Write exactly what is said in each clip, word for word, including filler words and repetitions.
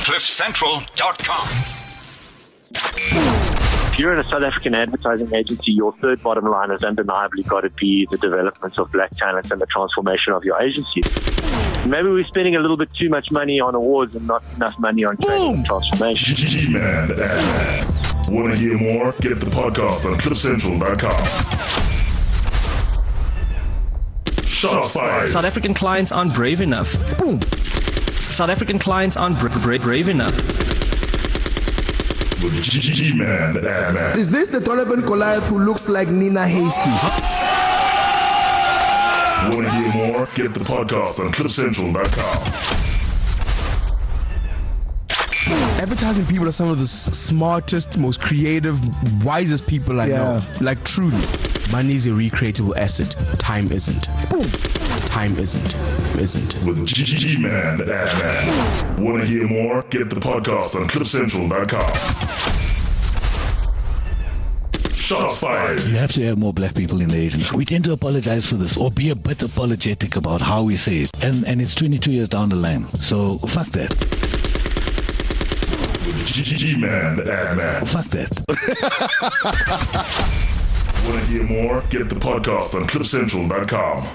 cliff central dot com. If you're in a South African advertising agency, your third bottom line has undeniably got to be the development of black talent and the transformation of your agency. Maybe we're spending a little bit too much money on awards and not enough money on training and transformation. G-Man, the ad man. Want to hear more? Get the podcast on cliff central dot com. Shots fired. South African clients aren't brave enough. Boom. South African clients aren't bra- bra- brave enough. With G-Man, the ad man. Is this the Donovan Goliath who looks like Nina Hasty? Want to hear more? Get the podcast on cliff central dot com. Advertising people are some of the s- smartest, most creative, wisest people I Yeah. know. Like, truly. Money is a recreatable asset. Time isn't. Boom. Time isn't. Isn't. With G-Man, the ad man. Want to hear more? Get the podcast on cliff central dot com. Shots fired. You have to have more black people in the agency. We tend to apologize for this or be a bit apologetic about how we say it. And and it's twenty-two years down the line. So fuck that. With G-Man, the ad man. Fuck that. Want to hear more? Get the podcast on cliff central dot com.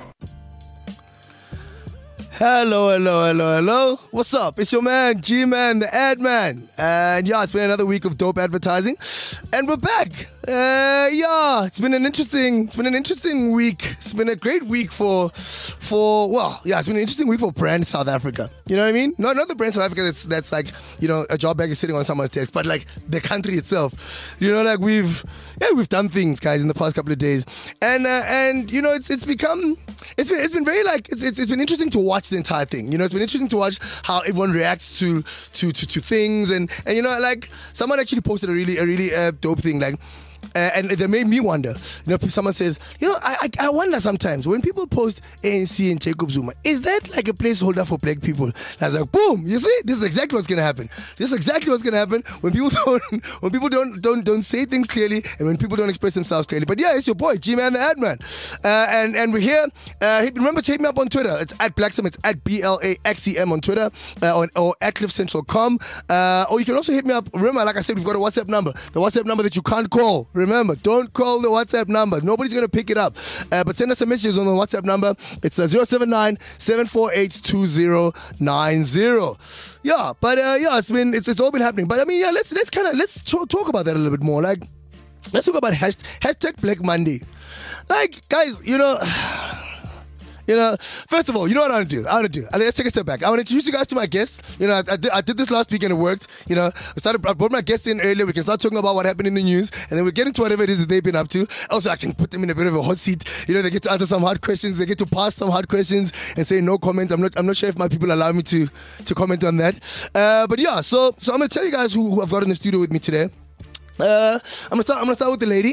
Hello, hello, hello, hello. What's up? It's your man, G-Man, the ad man. And yeah, it's been another week of dope advertising. And we're back. Uh, yeah, it's been an interesting, it's been an interesting week. It's been a great week for, for, well, yeah, it's been an interesting week for brand South Africa. You know what I mean? Not, not the brand South Africa that's, that's like, you know, a job bag is sitting on someone's desk, but like the country itself. You know, like we've, yeah, we've done things, guys, in the past couple of days. And, uh, and, you know, it's, it's become, it's been, it's been very like, it's, it's, it's been interesting to watch the entire thing. You know, it's been interesting to watch how everyone reacts to to to, to things, and and you know, like someone actually posted a really a really uh, dope thing, like. Uh, and they made me wonder. You know, someone says, you know, I, I I wonder sometimes when people post A N C and Jacob Zuma, is that like a placeholder for black people? And I was like, boom! You see, this is exactly what's gonna happen. This is exactly what's gonna happen when people don't when people don't don't don't say things clearly, and when people don't express themselves clearly. But yeah, it's your boy G-Man, the ad man, uh, and and we're here. Uh, remember to hit me up on Twitter. It's at Blaxem. It's at B L A X E M on Twitter, uh, or, or at cliff central dot com. Uh, or you can also hit me up. Remember, like I said, we've got a WhatsApp number. The WhatsApp number that you can't call. Remember, don't call the WhatsApp number. Nobody's going to pick it up. Uh, but send us a message on the WhatsApp number. It's uh, zero seven nine, seven four eight, two zero nine zero. Yeah, but uh, yeah, it's been it's it's all been happening. But I mean, yeah, let's let's kind of let's ch- talk about that a little bit more. Like, let's talk about hashtag, hashtag Black Monday. Like, guys, you know. You know, first of all, you know what I want to do? I want to do. Let's take a step back. I want to introduce you guys to my guests. You know, I, I, did, I did this last week and it worked. You know, I started. I brought my guests in earlier. We can start talking about what happened in the news, and then we get into whatever it is that they've been up to. Also, I can put them in a bit of a hot seat. You know, they get to answer some hard questions. They get to pass some hard questions and say no comment. I'm not. I'm not sure if my people allow me to to comment on that. Uh, but yeah, so so I'm gonna tell you guys who, who I've got in the studio with me today. Uh, I'm gonna start. I'm gonna start with the lady.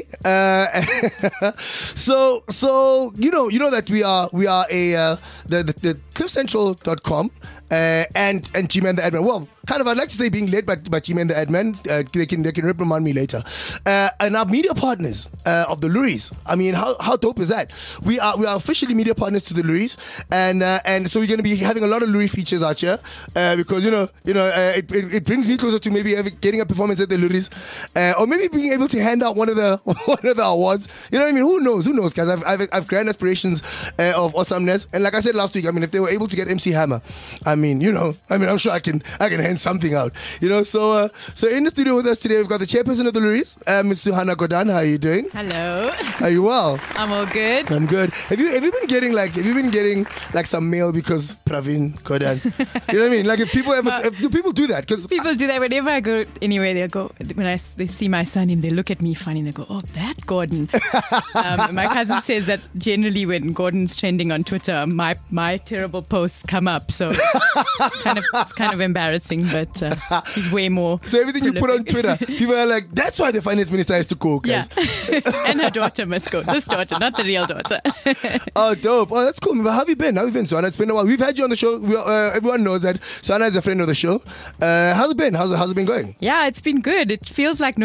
Uh, so, so you know, you know that we are we are a uh, the, the the cliff central dot com uh, and and G-Man the admin. Well, kind of. I'd like to say being led by by G-Man the admin. Uh, they can they can reprimand me later. Uh, and our media partners uh, of the Luries. I mean, how how dope is that? We are we are officially media partners to the Luries, and uh, and so we're going to be having a lot of Lurie features out here uh, because you know you know uh, it, it it brings me closer to maybe having, getting a performance at the Luries. Uh, Or maybe being able to hand out one of the one of the awards. You know what I mean? Who knows? Who knows, guys? I've I've, I've grand aspirations uh, of awesomeness. And like I said last week, I mean, if they were able to get M C Hammer, I mean, you know, I mean, I'm sure I can I can hand something out. You know, so uh, so in the studio with us today, we've got the chairperson of the Luries, uh, Miss Suhana Godan. How are you doing? Hello. Are you well? I'm all good. I'm good. Have you have you been getting like have you been getting like some mail because Praveen Godan? You know what I mean? Like if people ever if, do people do that? Because people do that whenever I go anywhere. They go when I they see my son and they look at me funny and they go, "Oh, that Gordon." um, my cousin says that generally when Gordon's trending on Twitter, my my terrible posts come up. So kind of it's kind of embarrassing, but uh, he's way more. So everything you put on Twitter, people are like, "That's why the finance minister has to go." Guys. Yeah, and her daughter must go. This daughter, not the real daughter. Oh, dope! Oh, that's cool. But how have you been? How have you been, Suhana? It's been a while. We've had you on the show. We, uh, everyone knows that Suhana is a friend of the show. Uh, how's it been? How's it, how's it been going? Yeah, it's been good. It feels like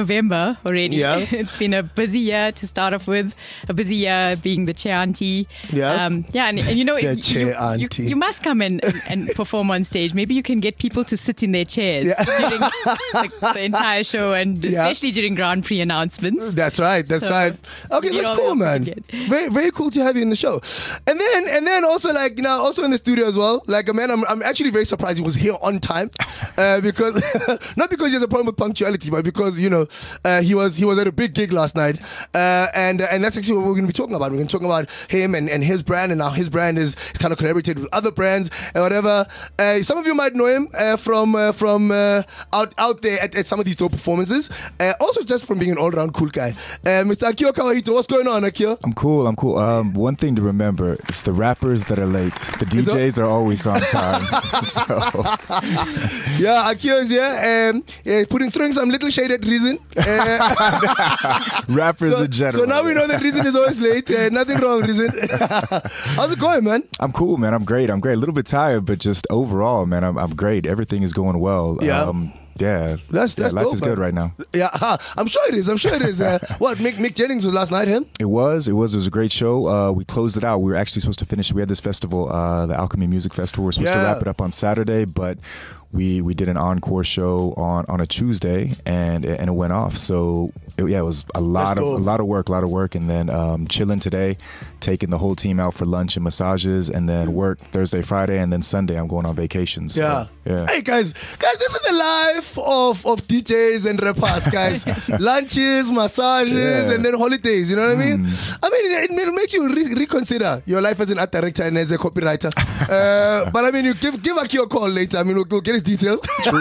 November already. Yeah. It's been a busy year to start off with. A busy year being the chair auntie. Yeah. Um, yeah, and, and you know, The you, chair you, you, auntie. you must come and, and, and perform on stage. Maybe you can get people to sit in their chairs Yeah. during the, the entire show, and Yeah. especially during Grand Prix announcements. That's right. That's So, right. Okay, you that's know, cool, we'll man. forget. Very, very cool to have you in the show. And then, and then also like you know, also in the studio as well. Like, man, I'm, I'm actually very surprised he was here on time, uh, because not because he has a problem with punctuality, but because you know, uh, he was he was at a big gig last night, uh, and and that's actually what we're going to be talking about. We're going to talk about him and, and his brand, and how his brand is kind of collaborated with other brands and whatever. Uh, some of you might know him uh, from uh, from uh, out out there at, at some of these dope performances. Uh, also, just from being an all-round cool guy. Uh, Mister Akio Kawahito, what's going on, Akio? I'm cool. I'm cool. Um, one thing to remember: it's the rappers that are late. The D Js are always on time. So. Yeah, Akio is here, um, yeah, putting throwing some little shade at Reason. Uh, Rappers so, in general. so now we know that Reason is always late. Uh, nothing wrong, Reason. How's it going, man? I'm cool, man. I'm great. I'm great. A little bit tired, but just overall, man, I'm, I'm great. Everything is going well. Yeah. Um, yeah. That's that's yeah, life dope, is man. good right now. Yeah, huh, I'm sure it is. I'm sure it is. Uh, what Mick, Mick Jennings was last night, him? It was. It was. It was a great show. Uh, we closed it out. We were actually supposed to finish. We had this festival, uh, the Alchemy Music Festival. We were supposed Yeah. to wrap it up on Saturday, but we we did an encore show on, on a Tuesday, and and it went off. So it, yeah, it was a lot That's of dope. a lot of work, a lot of work, and then um, chilling today, taking the whole team out for lunch and massages, and then work Thursday, Friday, and then Sunday I'm going on vacation. So, Yeah. yeah. Hey guys, guys, this is the life of, of D Js and rappers, guys. Lunches, massages, Yeah. and then holidays. You know what I mean? I mean, it, it makes you re- reconsider your life as an art director and as a copywriter. Uh, but I mean, you give give Akio a call later. I mean, we'll, we'll get his details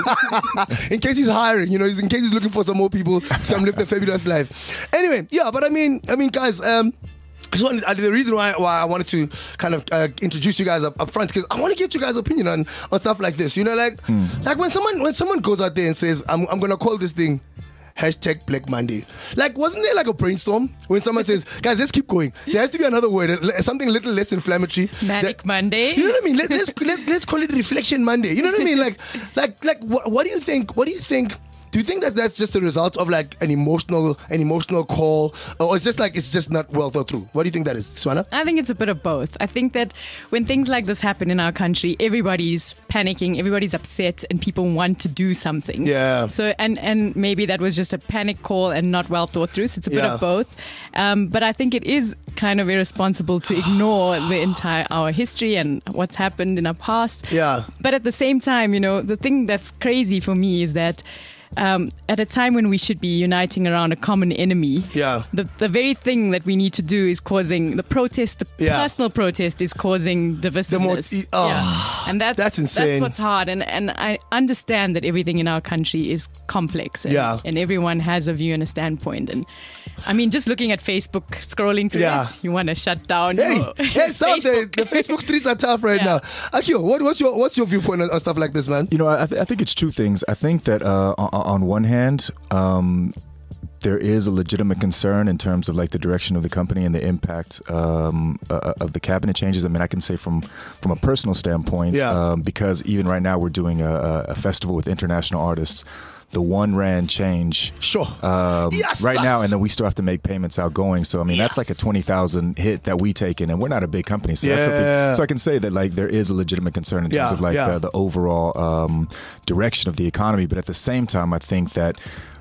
in case he's hiring. You know, in case he's looking for some more people to come live the fabulous life. Anyway, yeah. But I mean, I mean, guys. Um, Just wanted, uh, the reason why, why I wanted to kind of uh, introduce you guys up, up front, because I want to get you guys' opinion on, on stuff like this. You know, like like when someone when someone goes out there and says, I'm I'm gonna call this thing hashtag Black Monday. Like, wasn't there like a brainstorm when someone says, guys, let's keep going. There has to be another word, something a little less inflammatory. Manic That- Monday. You know what I mean? Let, let's let's let's call it Reflection Monday. You know what I mean? Like like like what, what do you think? What do you think? Do you think that that's just a result of like an emotional, an emotional call, or it's just like it's just not well thought through? What do you think that is, Swana? I think it's a bit of both. I think that when things like this happen in our country, everybody's panicking, everybody's upset, and people want to do something. Yeah. So and and maybe that was just a panic call and not well thought through. So it's a bit Yeah. of both. Um, but I think it is kind of irresponsible to ignore the entire our history and what's happened in our past. Yeah. But at the same time, you know, the thing that's crazy for me is that. Um, at a time when we should be uniting around a common enemy, Yeah. the the very thing that we need to do is causing the protest, the Yeah. personal protest is causing divisiveness. more- oh, yeah. And that's, that's insane. That's what's hard. And and I understand that everything in our country is complex. And, Yeah. and everyone has a view and a standpoint. And I mean, just looking at Facebook, scrolling through Yeah. it, you want to shut down. Hey, your hey, stop the, Facebook. the Facebook streets are tough right Yeah. now. Akio, what, what's your what's your viewpoint on, on stuff like this, man? You know, I, th- I think it's two things. I think that uh, on, on one hand, um, there is a legitimate concern in terms of like the direction of the company and the impact um, uh, of the cabinet changes. I mean, I can say from from a personal standpoint, Yeah. um, because even right now we're doing a, a festival with international artists. The one rand change, Sure. um, Yes, right now, yes. and then we still have to make payments outgoing. So I mean, that's like a twenty thousand hit that we take in, and we're not a big company, so that's Yeah. something. So I can say that like there is a legitimate concern in terms Yeah, of like yeah. the, the overall um, direction of the economy. But at the same time, I think that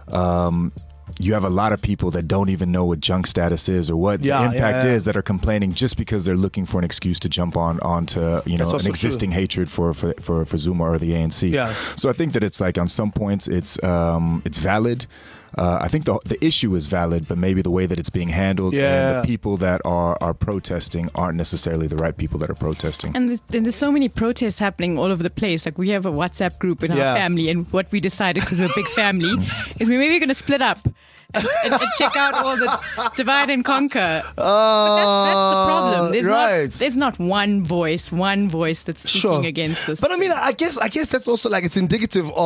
um, you have a lot of people that don't even know what junk status is or what Yeah, the impact yeah, yeah. is that are complaining just because they're looking for an excuse to jump on onto you know That's also an existing hatred for, for for for Zuma or the A N C. Yeah. So I think that it's like on some points it's um, it's valid. Uh, I think the the issue is valid, but maybe the way that it's being handled Yeah. and the people that are are protesting aren't necessarily the right people that are protesting. And there's, and there's so many protests happening all over the place. Like we have a WhatsApp group in Yeah. our family, and what we decided because we're a big family is we maybe we're going to split up and, and, and check out all the divide and conquer. Oh, But that's, that's the problem. There's right. not there's not one voice, one voice that's speaking Sure. against this. But I mean, I guess I guess that's also like it's indicative of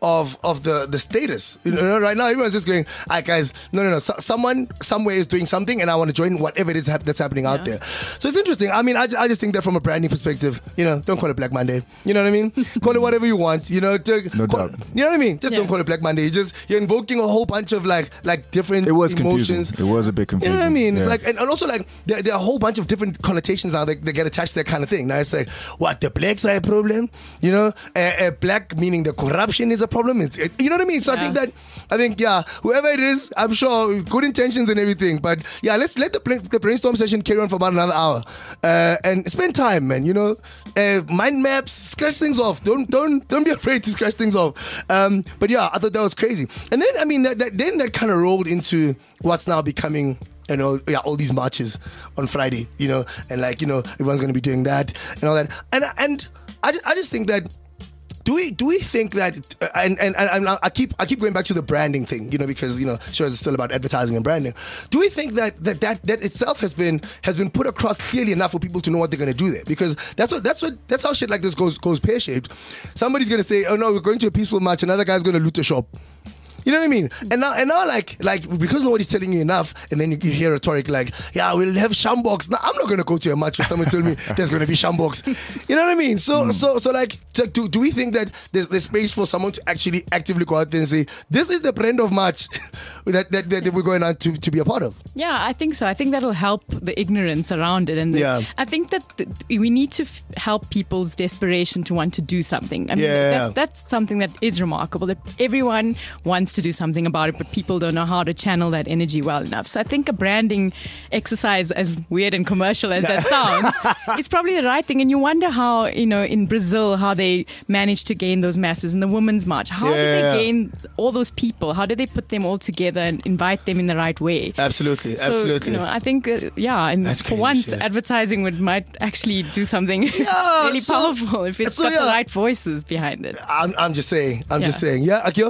of of the the status. You know, right now everyone's just going, "All right, guys, no, no, no. So, someone somewhere is doing something, and I want to join whatever it is hap- that's happening out there." So it's interesting. I mean, I, I just think that from a branding perspective, you know, don't call it Black Monday. You know what I mean? Call it whatever you want. You know, to, No call, doubt. you know what I mean? Just Yeah. don't call it Black Monday. You just you're invoking a whole bunch of like like different It was emotions. confusing. It was a bit You confusing. know what I mean? Yeah. It's like, and, and also like there, there are a whole bunch of different connotations now that, that get attached to that kind of thing. Now it's like, what, the blacks are a problem? You know, uh, uh, black meaning the corruption is a problem. It's, it, you know what I mean? So I Yeah. think that, I think yeah, whoever it is, I'm sure good intentions and everything, but yeah, let's let the, pla- the brainstorm session carry on for about another hour, uh, and spend time, man. You know, uh, mind maps, scratch things off. Don't don't don't be afraid to scratch things off. Um, but yeah, I thought that was crazy. And then I mean, that, that then that kind of rolled into what's now becoming, you know, yeah, all these marches on Friday, you know, and like, you know, everyone's going to be doing that and all that. And and I just, I just think that, do we do we think that, uh, and, and and I keep I keep going back to the branding thing, you know, because, you know, shows it's still about advertising and branding. Do we think that that that, that itself has been has been put across clearly enough for people to know what they're going to do there? Because that's what that's what that's how shit like this goes goes pear shaped. Somebody's going to say, oh no, we're going to a peaceful march. Another guy's going to loot a shop. You know what I mean? And now, and now, like, like because nobody's telling you enough, and then you, you hear rhetoric like, "Yeah, we'll have shambox." Now, I'm not going to go to a match if someone told me there's going to be shambox. You know what I mean? So, mm. so, so, like, to, do do we think that there's there's space for someone to actually actively go out there and say, "This is the brand of match that that, that we're going on to, to be a part of"? Yeah, I think so. I think that'll help the ignorance around it, and the, Yeah. I think that the, we need to f- help people's desperation to want to do something. I mean, Yeah. that's that's something that is remarkable. That everyone wants to do something about it, but people don't know how to channel that energy well enough. So I think a branding exercise, as weird and commercial as that sounds, it's probably the right thing. And you wonder how, you know, in Brazil, how they managed to gain those masses in the Women's March. How did Yeah. they gain all those people? How did they put them all together and invite them in the right way? Absolutely, So, absolutely. you know, I think, uh, yeah, and That's for crazy once, shit. advertising would might actually do something Yeah, really so- powerful if it's so, got the yeah. right voices behind it. I'm I'm just saying. I'm just Yeah. saying. Yeah, Akio?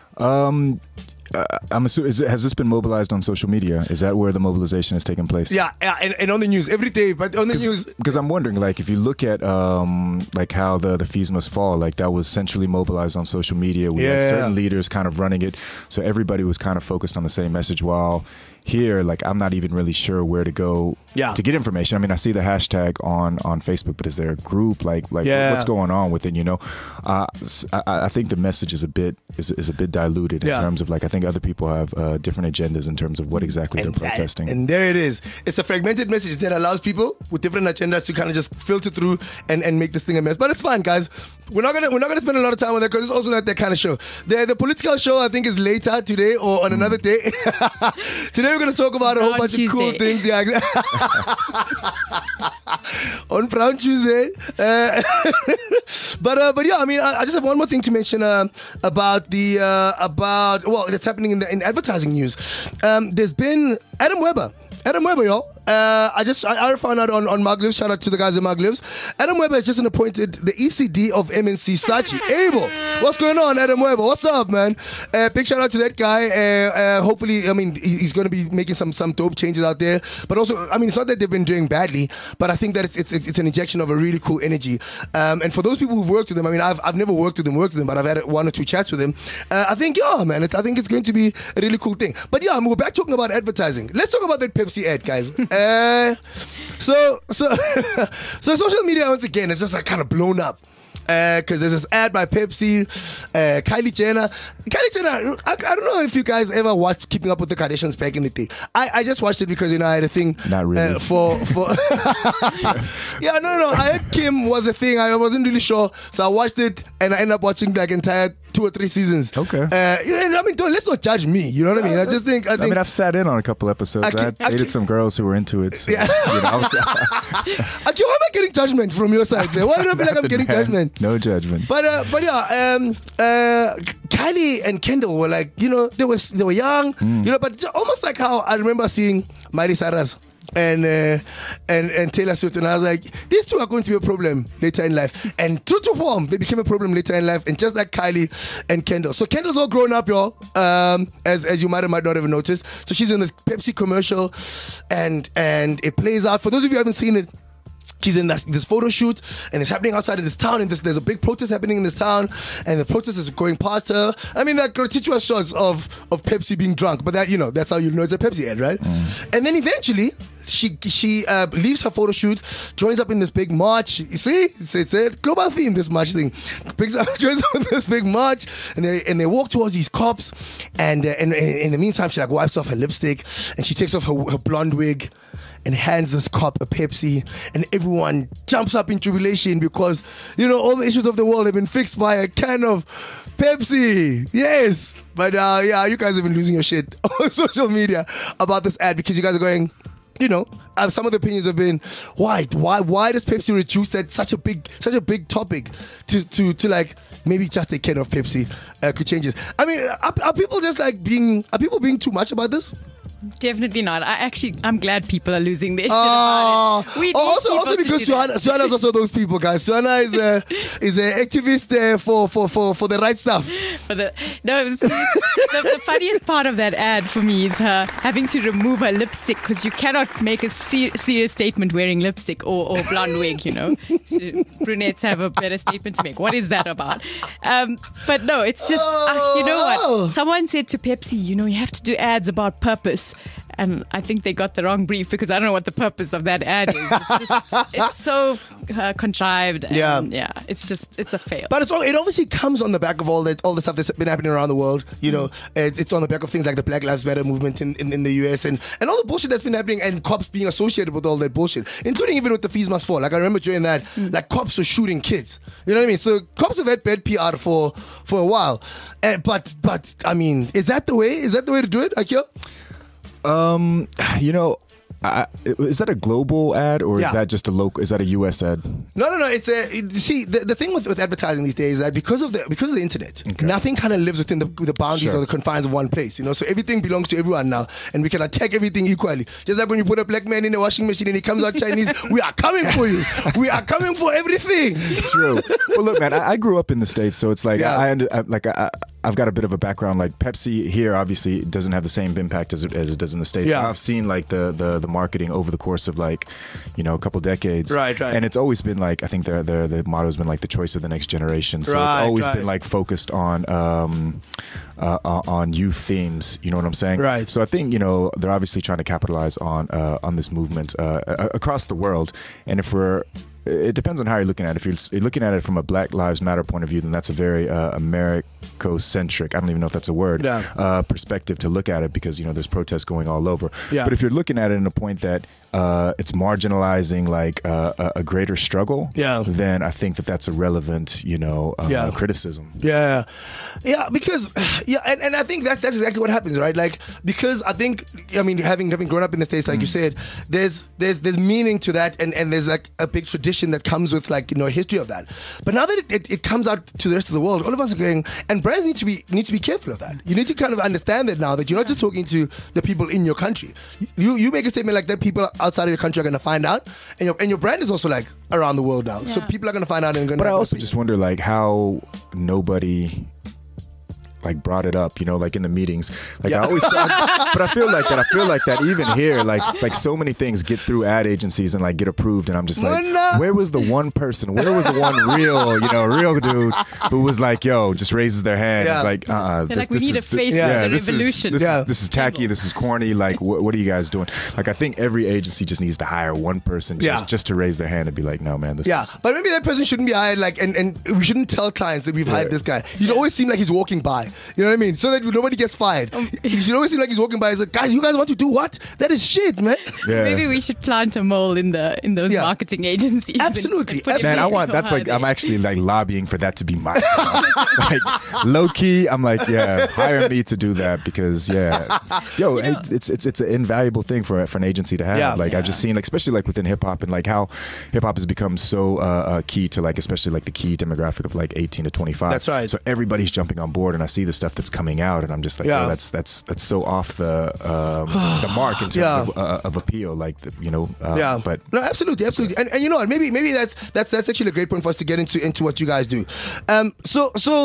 Um, uh, I'm assuming, is it, has this been mobilized on social media? Is that where the mobilization has taken place? Yeah, yeah, and, and on the news every day. But on the news, Because I'm wondering, like, if you look at um, like how the the fees must fall, like that was centrally mobilized on social media. We had Yeah. certain leaders kind of running it, so everybody was kind of focused on the same message. While here, like, I'm not even really sure where to go Yeah. to get information. I mean, I see the hashtag on on Facebook, but is there a group? Like, like Yeah. what's going on with it? You know, uh, s- I, I think the message is a bit is, is a bit diluted in Yeah. terms of, like, I think other people have uh, different agendas in terms of what exactly and, they're protesting. and there it is. It's a fragmented message that allows people with different agendas to kind of just filter through and, and make this thing a mess. But it's fine, guys. We're not gonna we're not gonna spend a lot of time on that because it's also not that kind of show. The the political show I think is later today or on Mm. another day. Today we're gonna talk about a whole Brown bunch of cool Tuesday. things. Yeah, exactly. On Brown Tuesday. Uh, but uh, but yeah, I mean, I, I just have one more thing to mention uh, about the uh, about well, that's happening in the in advertising news. Um, there's been Adam Weber. Adam Weber, y'all. Uh, I just I, I found out on on Maglives. Shout out to the guys at Maglives. Adam Weber has just been appointed the E C D of M N C Saatchi. Abel, what's going on, Adam Weber? What's up, man? Uh, big shout out to that guy. Uh, uh, hopefully, I mean, he- he's going to be making some some dope changes out there. But also, I mean, it's not that they've been doing badly, but I think that it's it's, it's an injection of a really cool energy. Um, and for those people who've worked with them, I mean, I've I've never worked with them, worked with them, but I've had one or two chats with them. Uh, I think, yeah, man, it, I think it's going to be a really cool thing. But yeah, I mean, we're back talking about advertising. Let's talk about that Pepsi ad, guys. Uh, so, so, so social media once again is just like kind of blown up. Because uh, there's this ad by Pepsi, uh, Kylie Jenner. Kylie Jenner, I, I don't know if you guys ever watched Keeping Up with the Kardashians back in the day. I, I just watched it because, you know, I had a thing. Not really. Uh, for, for yeah, no, no, I heard Kim was a thing. I wasn't really sure. So I watched it and I ended up watching like entire two or three seasons. Okay. Uh, you know, I mean, don't, let's not judge me. You know what I mean? I just think. I, I think, mean, I've sat in on a couple episodes. I I, can- I dated can- some girls who were into it. So, Yeah. you know, I was, Akio, why am I getting judgment from your side there? Why do I feel like I'm getting Man, judgment? No judgment. But uh, but yeah, um, uh, Kylie and Kendall were like, you know, they were they were young, Mm. you know, but almost like how I remember seeing Miley Cyrus and uh, and and Taylor Swift, and I was like, these two are going to be a problem later in life. And true to form, they became a problem later in life, and just like Kylie and Kendall. So Kendall's all grown up, y'all, um, as as you might or might not have noticed. So she's in this Pepsi commercial, and and it plays out. For those of you who haven't seen it, She's in this, this photo shoot, and it's happening outside of this town, and this, there's a big protest happening in this town, and the protest is going past her. I mean, that gratuitous shots of, of Pepsi being drunk, but that, you know, that's how you know it's a Pepsi ad, right? Mm. And then eventually, she she uh, leaves her photo shoot, joins up in this big march. You see, it's, it's a global theme, this march thing. Picks up, joins up in this big march, and they and they walk towards these cops, and, uh, and, and in the meantime, she like wipes off her lipstick, and she takes off her, her blonde wig, and hands this cop a Pepsi, and everyone jumps up in jubilation because, you know, all the issues of the world have been fixed by a can of Pepsi. Yes. But uh, yeah, you guys have been losing your shit on social media about this ad because you guys are going, you know, uh, some of the opinions have been, why, why, why does Pepsi reduce that such a big, such a big topic to, to, to like maybe just a can of Pepsi uh, could change this? I mean, are, are people just like being, are people being too much about this? Definitely not. I actually, I'm glad people are losing their shit uh, about it. We need also, also because Suhana, Suhana is also those people, guys. Suhana is a is an activist uh, for, for, for, for the right stuff. For the no, the, the funniest part of that ad for me is her having to remove her lipstick because you cannot make a ser- serious statement wearing lipstick or, or blonde wig. You know, brunettes have a better statement to make. What is that about? Um, but no, it's just uh, you know what? Someone said to Pepsi, you know, you have to do ads about purpose. And I think they got the wrong brief because I don't know what the purpose of that ad is. It's, just, it's so uh, contrived. And yeah, yeah. It's just it's a fail. But it's all, it obviously comes on the back of all that all the stuff that's been happening around the world. You mm. know, it, it's on the back of things like the Black Lives Matter movement in, in, in the U S and, and all the bullshit that's been happening and cops being associated with all that bullshit, including even with the Fees Must Fall. Like I remember during that, mm. like cops were shooting kids. You know what I mean? So cops have had bad P R for for a while. Uh, but but I mean, is that the way? Is that the way to do it, Akio? Um, you know, I, is that a global ad or yeah. is that just a local? Is that a U S ad? No, no, no. It's a. It, see, the, the thing with, with advertising these days is that because of the because of the internet, okay. nothing kind of lives within the, the boundaries sure. or the confines of one place. You know, so everything belongs to everyone now, and we can attack everything equally. Just like when you put a black man in a washing machine and he comes out Chinese, we are coming for you. We are coming for everything. True. Well, look, man, I, I grew up in the States, so it's like yeah. I, I, I like I. I've got a bit of a background. Like Pepsi here, obviously, doesn't have the same impact as it, as it does in the States. Yeah. I've seen like the, the the marketing over the course of like, you know, a couple decades. Right, right. And it's always been like, I think the the the motto has been like the choice of the next generation. So right, it's always right. been like focused on um, uh, on youth themes. You know what I'm saying? Right. So I think you know they're obviously trying to capitalize on uh, on this movement uh, across the world. And if we're it depends on how you're looking at it. If you're looking at it from a Black Lives Matter point of view, then that's a very uh, Americo-centric, I don't even know if that's a word, yeah. uh, perspective to look at it because, you know, there's protests going all over. Yeah. But if you're looking at it in a point that uh, it's marginalizing like uh, a, a greater struggle, yeah. then I think that that's a relevant, you know, uh, yeah. criticism. Yeah. Yeah, because, yeah, and, and I think that that's exactly what happens, right? Like, because I think, I mean, having having grown up in the States, like mm. you said, there's there's there's meaning to that, and, and there's like a big tradition that comes with like you know a history of that. But now that it, it, it comes out to the rest of the world, all of us are going, and brands need to be need to be careful of that. You need to kind of understand that now that you're not just talking to the people in your country. You you make a statement like that, people outside of your country are going to find out, and your and your brand is also like around the world now. Yeah. So people are going to find out and going. But I also just wonder like how nobody like brought it up, you know, like in the meetings. Like yeah. I always, I, but I feel like that. I feel like that even here, like like so many things get through ad agencies and like get approved, and I'm just like, where was the one person? Where was the one real, you know, real dude who was like, yo, just raises their hand? Yeah. It's like, uh, uh this, like we this need is, a face yeah, of the this revolution. Is, this, yeah. is, this is tacky. This is corny. Like, wh- what are you guys doing? Like, I think every agency just needs to hire one person just yeah. just to raise their hand and be like, no, man, this yeah. is. But maybe that person shouldn't be hired. Like, and, and we shouldn't tell clients that we've yeah. hired this guy. He'd yeah. always seem like he's walking by. You know what I mean? So that nobody gets fired. He should always seem like he's walking by. He's like, guys, you guys want to do what? That is shit, man. Yeah. Maybe we should plant a mole in the in those yeah. marketing agencies. Absolutely. And, and man, I want that's like I'm actually like lobbying for that to be my like low key. I'm like, yeah, hire me to do that because yeah, yo, you know, it's it's it's an invaluable thing for for an agency to have. Yeah. Like yeah. I've just seen like especially like within hip hop and like how hip hop has become so uh, uh, key to like especially like the key demographic of like eighteen to twenty-five. That's right. So everybody's jumping on board, and I see the stuff that's coming out, and I'm just like, yeah. oh, that's that's that's so off the um, the mark in terms yeah. of, uh, of appeal. Like the, you know, uh, yeah. But no, absolutely, absolutely. And, and you know what? Maybe maybe that's that's that's actually a great point for us to get into into what you guys do. Um. So so.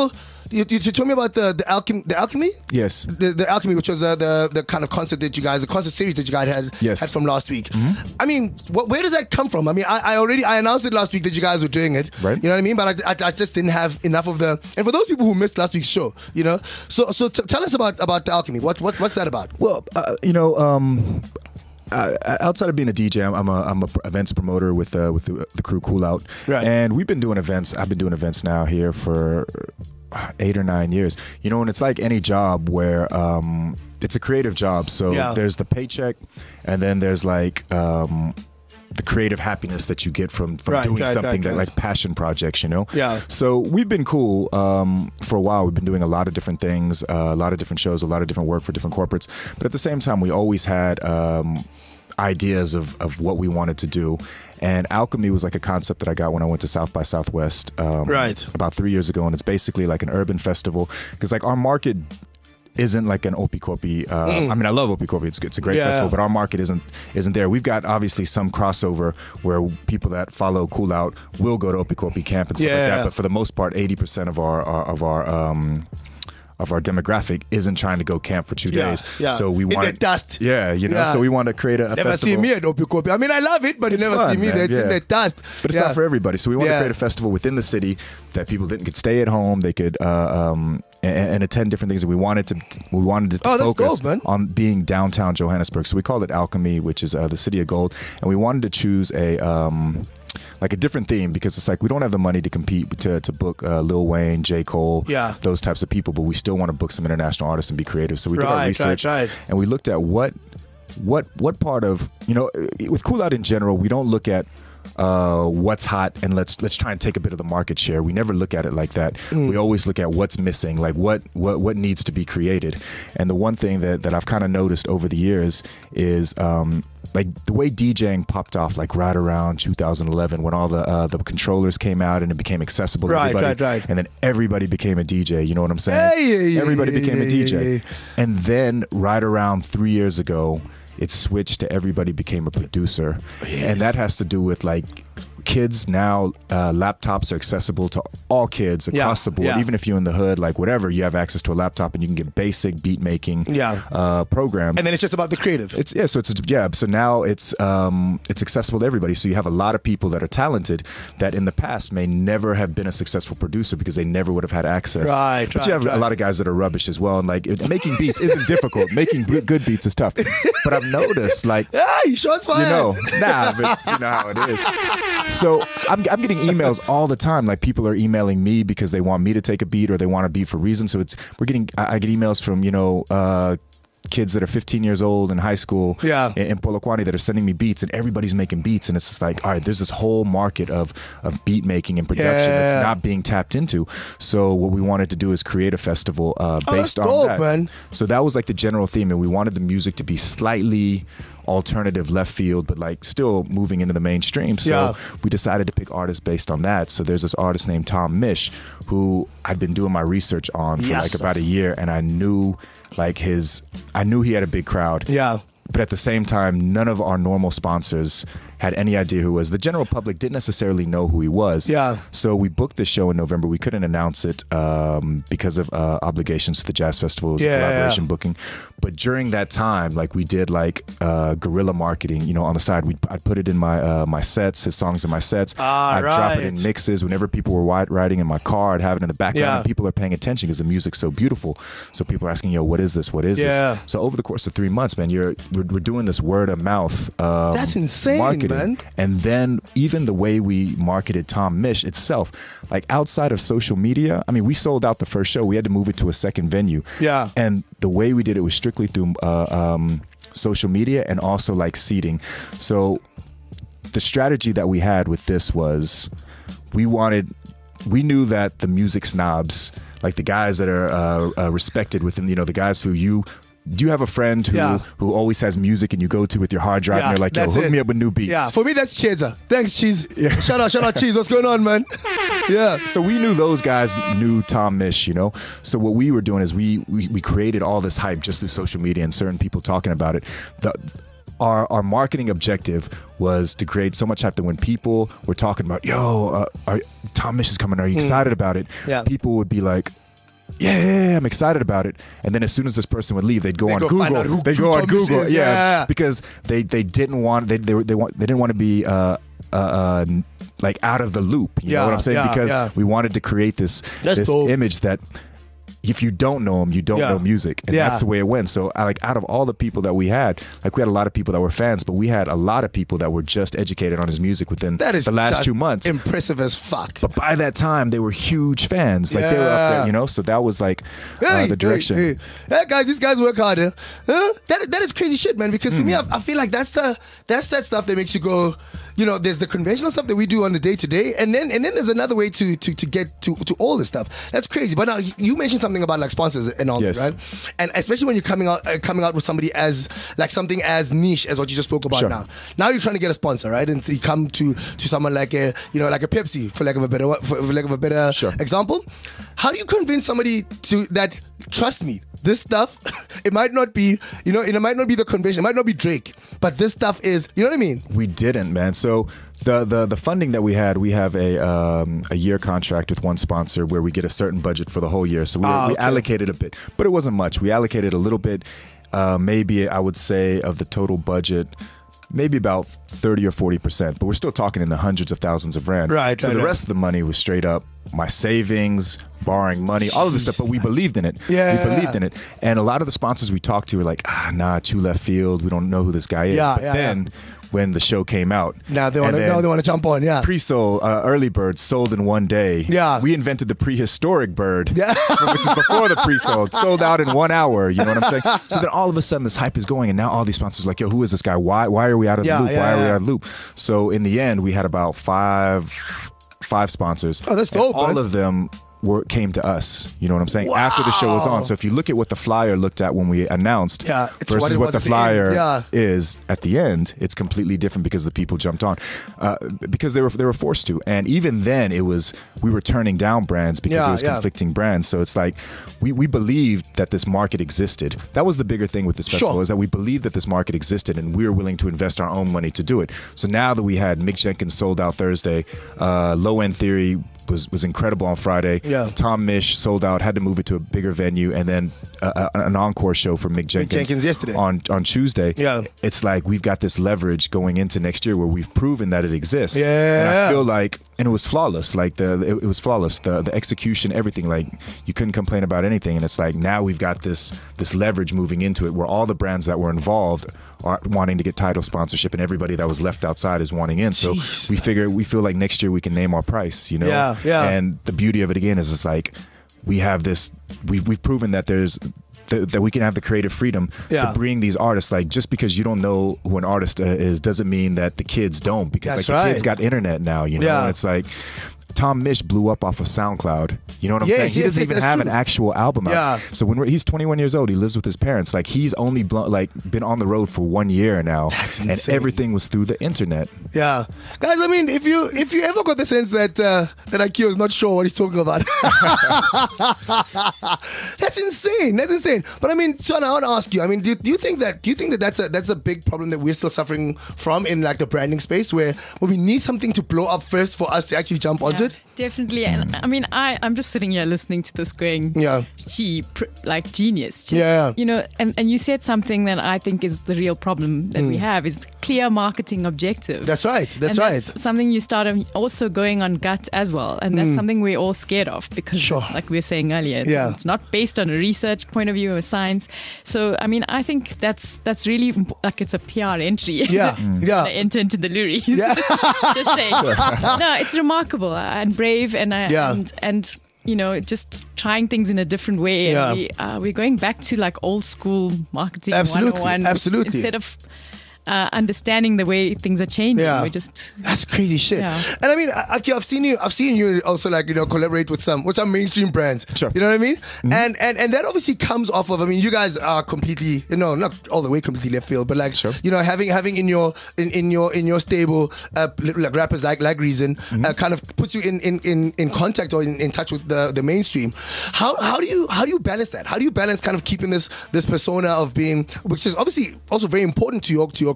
you, you, you told me about the the alchemy, the alchemy, Yes. the, the alchemy, which was the, the the kind of concert that you guys, the concert series that you guys had Yes. had from last week. Mm-hmm. I mean, what, where does that come from? I mean, I, I already I announced it last week that you guys were doing it. Right. You know what I mean? But I, I, I just didn't have enough of the. And for those people who missed last week's show, you know, so so t- tell us about about the alchemy. What what what's that about? Well, uh, you know, um, uh, outside of being a D J, I'm, I'm a I'm a pr- events promoter with uh, with the, the crew Cool Out, Right. and we've been doing events. I've been doing events now here for eight or nine years. You know, and it's like any job where um, it's a creative job. So Yeah. there's the paycheck, and then there's like. Um, the creative happiness that you get from, from Right, doing right, something right, that right. like passion projects, you know? Yeah. So we've been cool um, for a while. We've been doing a lot of different things, uh, a lot of different shows, a lot of different work for different corporates. But at the same time, we always had um, ideas of, of what we wanted to do. And alchemy was like a concept that I got when I went to South by Southwest um, Right. about three years ago. And it's basically like an urban festival because like our market isn't like an Opie Kopi. Uh, I mean, I love Opie Kopi. It's, it's a great Yeah. festival, but our market isn't isn't there. We've got obviously some crossover where people that follow Cool Out will go to Opie Kopi camp and stuff like Yeah. that. But for the most part, eighty percent of our, our of our um, of our demographic isn't trying to go camp for two Yeah, days. yeah. So we In the want dust. Yeah, you know. Yeah. So we want to create a, a Never festival. see me at Opikopi. I mean, I love it, but you It's never fun, see me man, there. It's in yeah. the dust. But it's Yeah. not for everybody. So we want Yeah. to create a festival within the city that people didn't could stay at home. They could uh, um, and, and attend different things. And we wanted to we wanted it to Oh, that's focus dope, man. on being downtown Johannesburg. So we called it Alchemy, which is uh, the city of gold. And we wanted to choose a um, like a different theme because it's like we don't have the money to compete to to book uh, Lil Wayne, J. Cole, Yeah. those types of people, but we still want to book some international artists and be creative. So we did Right, our right, research right. and we looked at what what what part of you know with Cool Out in general, we don't look at uh, what's hot and let's let's try and take a bit of the market share. We never look at it like that. Mm. We always look at what's missing, like what what what needs to be created. And the one thing that that I've kind of noticed over the years is um, like the way DJing popped off, like right around two thousand eleven when all the uh, the controllers came out and it became accessible to Right, everybody, right, right. and then everybody became a D J. You know what I'm saying? Hey, yeah, yeah, everybody yeah, became a yeah, D J. yeah, yeah. And then right around three years ago, it switched to everybody became a producer. And that has to do with like kids now, uh, laptops are accessible to all kids across Yeah, the board. yeah. Even if you're in the hood, like whatever, you have access to a laptop and you can get basic beat making Yeah. uh, programs. And then it's just about the creative. It's yeah, so it's yeah, so now it's um it's accessible to everybody. So you have a lot of people that are talented that in the past may never have been a successful producer because they never would have had access. Right, But right, you have right. a lot of guys that are rubbish as well, and like it, making beats isn't difficult. Making good good beats is tough. But I've noticed like Hey, shots fired. you know, nah, but you know how it is. So I'm, I'm getting emails all the time. Like people are emailing me because they want me to take a beat or they want a beat for reasons. So it's we're getting. I, I get emails from you know. Uh, kids that are fifteen years old in high school Yeah. in, in Polokwane that are sending me beats and everybody's making beats and it's just like all right, there's this whole market of of beat making and production Yeah. that's not being tapped into. So what we wanted to do is create a festival uh, Oh, based that's on dope, that. man. So that was like the general theme, and we wanted the music to be slightly alternative left field, but like still moving into the mainstream. So Yeah. we decided to pick artists based on that. So there's this artist named Tom Misch who I'd been doing my research on for Yes, like sir. about a year, and I knew like his, I knew he had a big crowd. Yeah. But at the same time, none of our normal sponsors had any idea who he was. The general public didn't necessarily know who he was. Yeah. So we booked this show in November. We couldn't announce it um, because of uh, obligations to the Jazz Festival. It was Yeah, a yeah, collaboration yeah. booking. But during that time, like we did like uh, guerrilla marketing, you know, on the side. We I'd put it in my uh, my sets, his songs in my sets. Ah, I'd drop it right. in mixes. Whenever people were wi- riding in my car, I'd have it in the background. Yeah. And people are paying attention because the music's so beautiful. So people are asking, yo, what is this? What is Yeah. this? So over the course of three months, man, you're we're, we're doing this word of mouth. Um, That's insane, marketing. man. And then even the way we marketed Tom Misch itself, like outside of social media, I mean, we sold out the first show. We had to move it to a second venue. Yeah. And the way we did it was strictly through uh, um, social media and also like seeding. So the strategy that we had with this was we wanted, we knew that the music snobs, like the guys that are uh, uh, respected within, you know, the guys who you, do you have a friend who Yeah. who always has music and you go to with your hard drive Yeah, and they're like, yo, that's hook it. me up with new beats? Yeah, for me that's Cheza. Thanks, Cheese. Yeah. Shout out, shout out, Cheese. What's going on, man? Yeah. So we knew those guys knew Tom Misch, you know. So what we were doing is we we, we created all this hype just through social media and certain people talking about it. The, our our marketing objective was to create so much hype that when people were talking about, yo, uh, are, Tom Misch is coming, are you excited about it? Yeah. People would be like, yeah, yeah, yeah, I'm excited about it. And then as soon as this person would leave, they'd go They on go find out Google. who- They'd who go on Tom Misch Google, is, yeah, yeah. because they they didn't want they they, were- they want they didn't want to be uh, uh, uh, like out of the loop. You Yeah, know what I'm saying? yeah, because yeah. we wanted to create this That's this dope. image that. If you don't know him, you don't Yeah. know music, and Yeah. that's the way it went. So, I, like, out of all the people that we had, like, we had a lot of people that were fans, but we had a lot of people that were just educated on his music within That is the last just two months. impressive as fuck. But by that time, they were huge fans. Like, they were up Yeah. there, you know? So that was, like, uh, Hey, the direction. Hey, hey. Hey, guys, these guys work hard. Huh? Huh? That that is crazy shit, man. Because for me, Hmm. I, I feel like that's the that's that stuff that makes you go. You know, there's the conventional stuff that we do on the day to day, and then and then there's another way to to to get to to all this stuff. That's crazy. But now you mentioned something about like sponsors and all Yes. that, right? And especially when you're coming out uh, coming out with somebody as like something as niche as what you just spoke about Sure. now. Now you're trying to get a sponsor, right? And you come to to someone like a you know like a Pepsi for lack of a better for, for lack of a better Sure. example. How do you convince somebody to that? Trust me, this stuff, it might not be, you know, it might not be the convention, it might not be Drake, but this stuff is, you know what I mean? We didn't, man. So the the the funding that we had, we have a um, a year contract with one sponsor where we get a certain budget for the whole year. So we, Ah, we okay. allocated a bit, but it wasn't much. We allocated a little bit, uh, maybe I would say of the total budget. Maybe about thirty or forty percent, but we're still talking in the hundreds of thousands of rand. Right, So right, the right. rest of the money was straight up my savings, borrowing money, all of this stuff. But we believed in it. Yeah. We believed in it. And a lot of the sponsors we talked to were like, ah, nah, too left field. We don't know who this guy is. Yeah, but yeah, then yeah. when the show came out, Now they and want to, then now they want to jump on, yeah. pre-sold, uh, early birds sold in one day. Yeah. We invented the prehistoric bird, Yeah. which is before the pre-sold, sold out in one hour. You know what I'm saying? So then all of a sudden this hype is going, and now all these sponsors are like, yo, who is this guy? Why why are we out of Yeah, the loop? yeah, why are we yeah. out of the loop? So in the end, we had about five five sponsors. Oh, that's and dope, all man. of them were came to us. You know what I'm saying? After the show was Wow. on. So if you look at what the flyer looked at when we announced Yeah, it's versus what it what, was the at the end. flyer Yeah. is at the end, it's completely different because the people jumped on, uh, because they were they were forced to. And even then, it was we were turning down brands because Yeah, it was yeah. conflicting brands. So it's like we we believed that this market existed. That was the bigger thing with this festival, Sure. is that we believed that this market existed, and we were willing to invest our own money to do it. So now that we had Mick Jenkins sold out Thursday, uh, Low End Theory was was incredible on Friday. Yeah. Tom Misch sold out, had to move it to a bigger venue, and then uh, uh, an encore show for Mick Jenkins, Jenkins yesterday. on on Tuesday. Yeah. It's like we've got this leverage going into next year where we've proven that it exists. And Yeah. I feel like, and it was flawless. Like the it, it was flawless. The the execution, everything. Like you couldn't complain about anything. And it's like now we've got this this leverage moving into it where all the brands that were involved are wanting to get title sponsorship, and everybody that was left outside is wanting in. So Jeez. we figure we feel like next year we can name our price. You know. Yeah, yeah. And the beauty of it again is it's like we have this. We've we've proven that there's. That, that we can have the creative freedom Yeah. to bring these artists. Like just because you don't know who an artist uh, is doesn't mean that the kids don't, because That's like the right. kids got internet now, you know. Yeah. And it's like Tom Misch blew up off of SoundCloud. You know what I'm Yes, saying? He yes, doesn't yes, even that's have true. an actual album out. Yeah. So when we're, he's twenty-one years old, he lives with his parents. Like he's only blown, like been on the road for one year now, That's and insane. everything was through the internet. Yeah, guys. I mean, if you if you ever got the sense that uh, that Akio is not sure what he's talking about, that's insane. That's insane. But I mean, Sean, I want to ask you. I mean, do, do you think that do you think that that's a that's a big problem that we're still suffering from in like the branding space, where where we need something to blow up first for us to actually jump onto it? Definitely. And I mean, I, I'm just sitting here listening to this going, Yeah. gee, pr- like genius. Just, Yeah. You know, and, and you said something that I think is the real problem that we have is clear marketing objective. Hmm. That's right. That's and right. That's something you started also going on gut as well. And that's something we're all scared of because, Sure. like we were saying earlier, it's, Yeah. it's not based on a research point of view or science. So, I mean, I think that's that's really imp- like it's a P R entry. Yeah. Yeah. I enter into the Lurie. Yeah. Just saying. No, it's remarkable and brave, and uh, Yeah. and and you know, just trying things in a different way. Yeah. And we, uh, we're going back to like old school marketing Absolutely, one oh one. absolutely. Instead of uh, understanding the way things are changing, Yeah. we're just That's crazy shit. Yeah. And I mean, Aki, I've seen you. I've seen you also like you know collaborate with some with some mainstream brands. Sure. You know what I mean? Mm-hmm. And and and that obviously comes off of. I mean, you guys are completely you know not all the way completely left field, but like Sure. you know having having in your in, in your in your stable uh, like rappers like like Reason Mm-hmm. uh, kind of puts you in in in, in contact or in, in touch with the the mainstream. How how do you how do you balance that? How do you balance kind of keeping this this persona of being, which is obviously also very important to your to your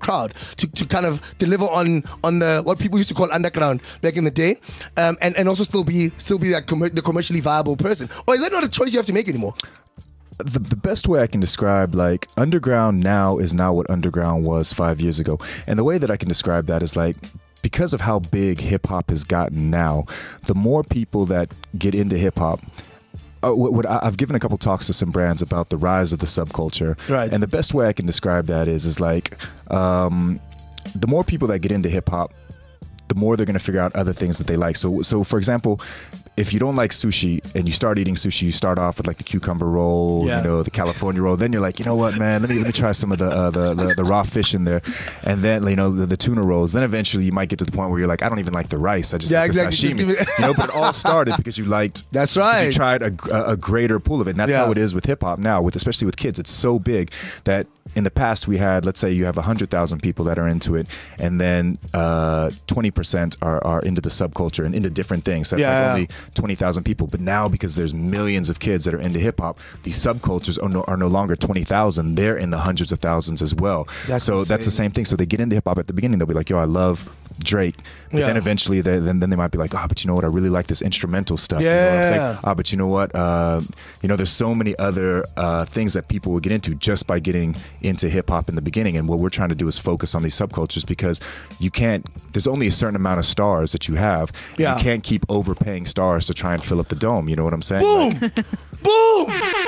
crowd to, to kind of deliver on on the what people used to call underground back in the day, um, and and also still be still be that com- the commercially viable person? Or is that not a choice you have to make anymore? The, the best way I can describe, like, underground now is not what underground was five years ago. And the way that I can describe that is, like, because of how big hip hop has gotten now, the more people that get into hip hop, uh, what, what I, I've given a couple talks to some brands about the rise of the subculture. Right. And the best way I can describe that is, is like, um, the more people that get into hip hop, the more they're going to figure out other things that they like. So, so for example, if you don't like sushi and you start eating sushi, you start off with like the cucumber roll, yeah. you know, the California roll. Then you're like, you know what, man, let me let me try some of the uh, the, the the raw fish in there, and then you know the, the tuna rolls. Then eventually you might get to the point where you're like, I don't even like the rice. I just yeah, like exactly. the sashimi. It- you know, but it all started because you liked. That's right. You tried a, a greater pool of it, and that's yeah. how it is with hip hop now. With especially with kids, it's so big that in the past we had, let's say you have one hundred thousand people that are into it, and then uh, twenty percent are, are into the subculture and into different things. So that's Yeah. like only twenty thousand people. But now, because there's millions of kids that are into hip hop, these subcultures are no, are no longer twenty thousand. They're in the hundreds of thousands as well. That's so insane. that's the same thing. So they get into hip hop at the beginning. They'll be like, yo, I love Drake. But Yeah. then eventually they, then, then they might be like, oh, but you know what? I really like this instrumental stuff. You know what I'm saying? Yeah. Ah, but you know what? Uh, you know, there's so many other uh, things that people will get into just by getting into hip hop in the beginning. And what we're trying to do is focus on these subcultures, because you can't, there's only a certain amount of stars that you have. Yeah. You can't keep overpaying stars to try and fill up the dome. You know what I'm saying? Boom! Like, Boom!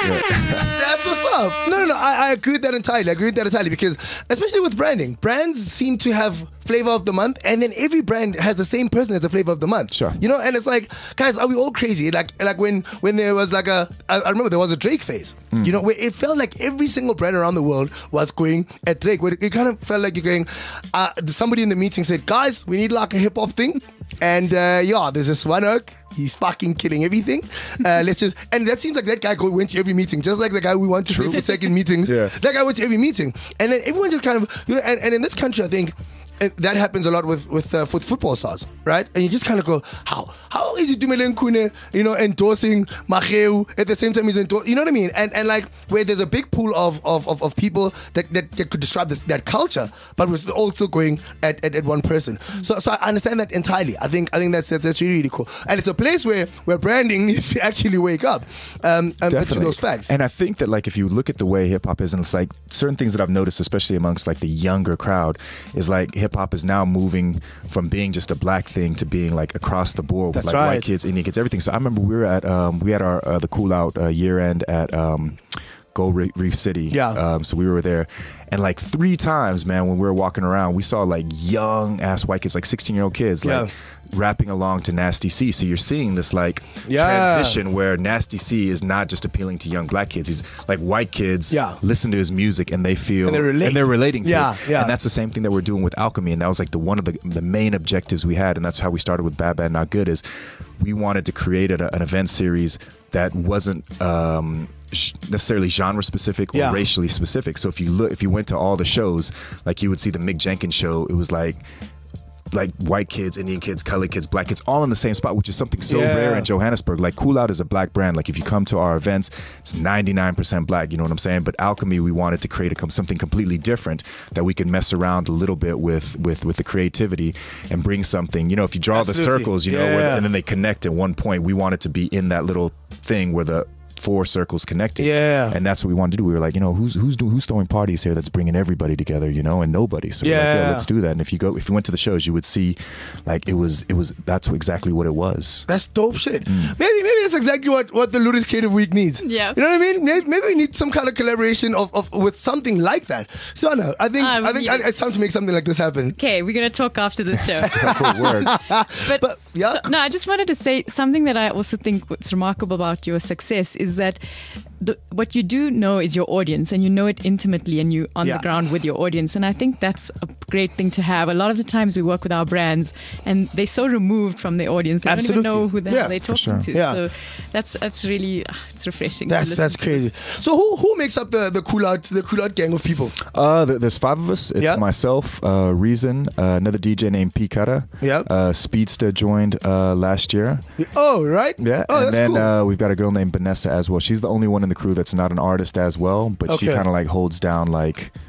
That's what's up. No, no, no. I, I agree with that entirely. I agree with that entirely because, especially with branding, brands seem to have flavor of the month, and then every brand has the same person as the flavor of the month. Sure. You know, and it's like, guys, are we all crazy? Like, like when when there was like a, I, I remember there was a Drake phase. Mm. You know, where it felt like every single brand around the world was going at Drake. Where it kind of felt like you're going. Uh, somebody in the meeting said, "Guys, we need like a hip hop thing." And uh, yeah, there's this one oak. He's fucking killing everything. Uh, let's just, and that seems like that guy go, went to every meeting, just like the guy we want to see for second meetings. Yeah. That guy went to every meeting, and then everyone just kind of, you know, and, and in this country, I think. And that happens a lot with with, uh, with football stars, right? And you just kind of go, how how is Itumeleng Khune, you know, endorsing Makheu at the same time he's endorsing, you know what I mean? And and like where there's a big pool of of, of, of people that, that, that could describe this, that culture, but we're also going at, at, at one person. So so I understand that entirely. I think I think that's that's really really cool, and it's a place where where branding needs to actually wake up um, um, to those facts. And I think that, like, if you look at the way hip hop is, and it's like certain things that I've noticed, especially amongst like the younger crowd, is like hip hop is now moving from being just a black thing to being like across the board with That's like right. white kids, Indian kids, everything. So I remember we were at um, we had our uh, the Cool Out uh, year end at um, Gold Re- Reef City. Yeah. Um, so we were there, and like three times, man, when we were walking around, we saw like young ass white kids, like sixteen year old kids, like. Yeah. rapping along to Nasty C. So you're seeing this like Yeah. transition where Nasty C is not just appealing to young black kids. He's like white kids Yeah. listen to his music and they feel And they relate. and they're relating to Yeah, it. yeah. And that's the same thing that we're doing with Alchemy. And that was like the one of the the main objectives we had, and that's how we started with Bad Bad Not Good, is we wanted to create a, an event series that wasn't um necessarily genre specific or Yeah. racially specific. So if you look if you went to all the shows, like you would see the Mick Jenkins show, it was like like white kids, Indian kids, colored kids, black kids, all in the same spot, which is something so Yeah. rare in Johannesburg. Like Cool Out is a black brand. Like if you come to our events, it's ninety-nine percent black, you know what I'm saying? But Alchemy, we wanted to create a, something completely different that we could mess around a little bit with with with the creativity and bring something. You know, if you draw Absolutely. the circles, you know, where, Yeah. and then they connect at one point, we wanted to be in that little thing where the four circles connected. Yeah. And that's what we wanted to do. We were like, you know, who's who's do, who's throwing parties here that's bringing everybody together, you know, and nobody. So we're like, Yeah. yeah, let's do that. And if you go, if you went to the shows, you would see, like, it was, it was, that's exactly what it was. That's dope shit. Maybe maybe that's exactly what, what the Ludus Creative Week needs. Yeah. You know what I mean? Maybe, maybe we need some kind of collaboration of, of with something like that. So I know. I think Ah, I think really? it's time to make something like this happen. Okay, we're gonna talk after the show. Cool word. But, But, yeah. so- no, I just wanted to say something that I also think what's remarkable about your success is that the, what you do know is your audience, and you know it intimately, and you on Yeah. the ground with your audience. And I think that's a great thing to have. A lot of the times we work with our brands, and they're so removed from their audience, they Absolutely. don't even know who the Yeah, hell they're for talking sure. to. Yeah. So that's that's really ah, it's refreshing. to That's listen that's to. crazy. So who who makes up the the cool out the cool out gang of people? Uh, there, there's five of us. It's Yeah. myself, uh, Reason, uh, another D J named P. Cutter. Yeah. Uh, Speedster joined uh, last year. Oh right. Yeah. Oh, and that's then cool. uh, we've got a girl named Vanessa as well. She's the only one in the crew that's not an artist as well, but she Okay. kind of like holds down like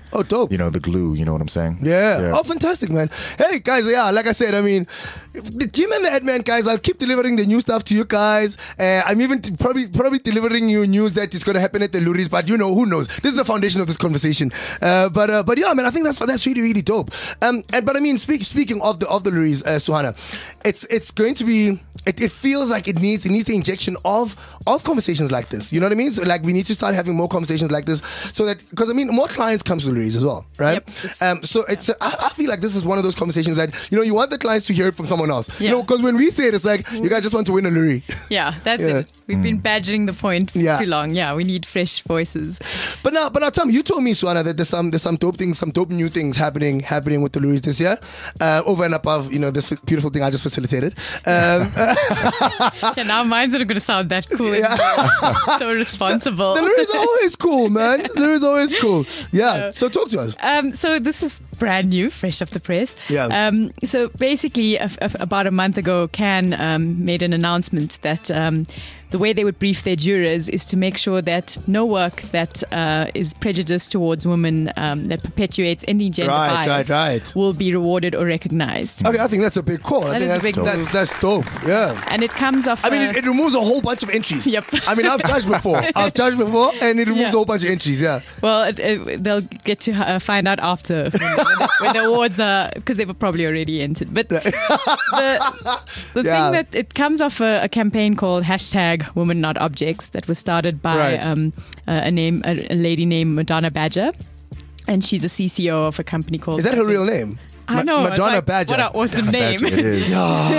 Oh, dope. You know, the glue. You know what I'm saying? Yeah. Yeah. Oh, fantastic, man. Hey, guys, yeah, like I said, I mean, the Jim and the Headman, guys, I'll keep delivering the new stuff to you guys. Uh, I'm even t- probably probably delivering you news that is going to happen at the Luris, but you know, who knows? This is the foundation of this conversation. Uh, but uh, but yeah, man, I think that's that's really, really dope. Um, and but I mean, speak, speaking of the of the Luris, uh, Suhana, it's it's going to be, it, it feels like it needs it needs the injection of of conversations like this. You know what I mean? So like we need to start having more conversations like this, so that, because I mean, more clients come to Luris as well, right? Yep, um, so it's uh, I, I feel like this is one of those conversations that, you know, you want the clients to hear it from someone else. Yeah. You know, because when we say it, it's like, you guys just want to win a Lurie. Yeah, that's Yeah. it. We've been badgering the point for Yeah. too long. Yeah, we need fresh voices. But now, but now, Tom, you told me, Suhana, that there's some there's some dope things, some dope new things happening happening with the Luris this year, uh, over and above, you know, this f- beautiful thing I just facilitated. Um, Yeah, now mine's not going to sound that cool. So responsible. the Luris are always cool, man. The Luris are always cool. Yeah. So talk to us. Um, so this is brand new, fresh off the press. Yeah. Um, so basically, a, a, about a month ago, Can um, made an announcement that um, the way they would brief their jurors is to make sure that no work that uh, is prejudiced towards women, um, that perpetuates any gender Right, bias, right, right. will be rewarded or recognized. Okay, I think that's a big call. I That think is a that's, big that's, that's dope. Yeah. And it comes off. I mean, uh, it, it removes a whole bunch of entries. Yep. I mean, I've judged before. I've judged before, and it removes Yeah. a whole bunch of entries. Yeah. Well, it, it, they'll get to uh, find out after when, the, when the awards are, because they were probably already entered. But the, the Yeah. thing that it comes off a, a campaign called hashtag Women Not Objects that was started by Right. um, a, a name a, a lady named Madonna Badger, and she's a C C O of a company called. Is that her real name? I Ma- know. it's Madonna like, Badger. What an awesome name. Badger, it is.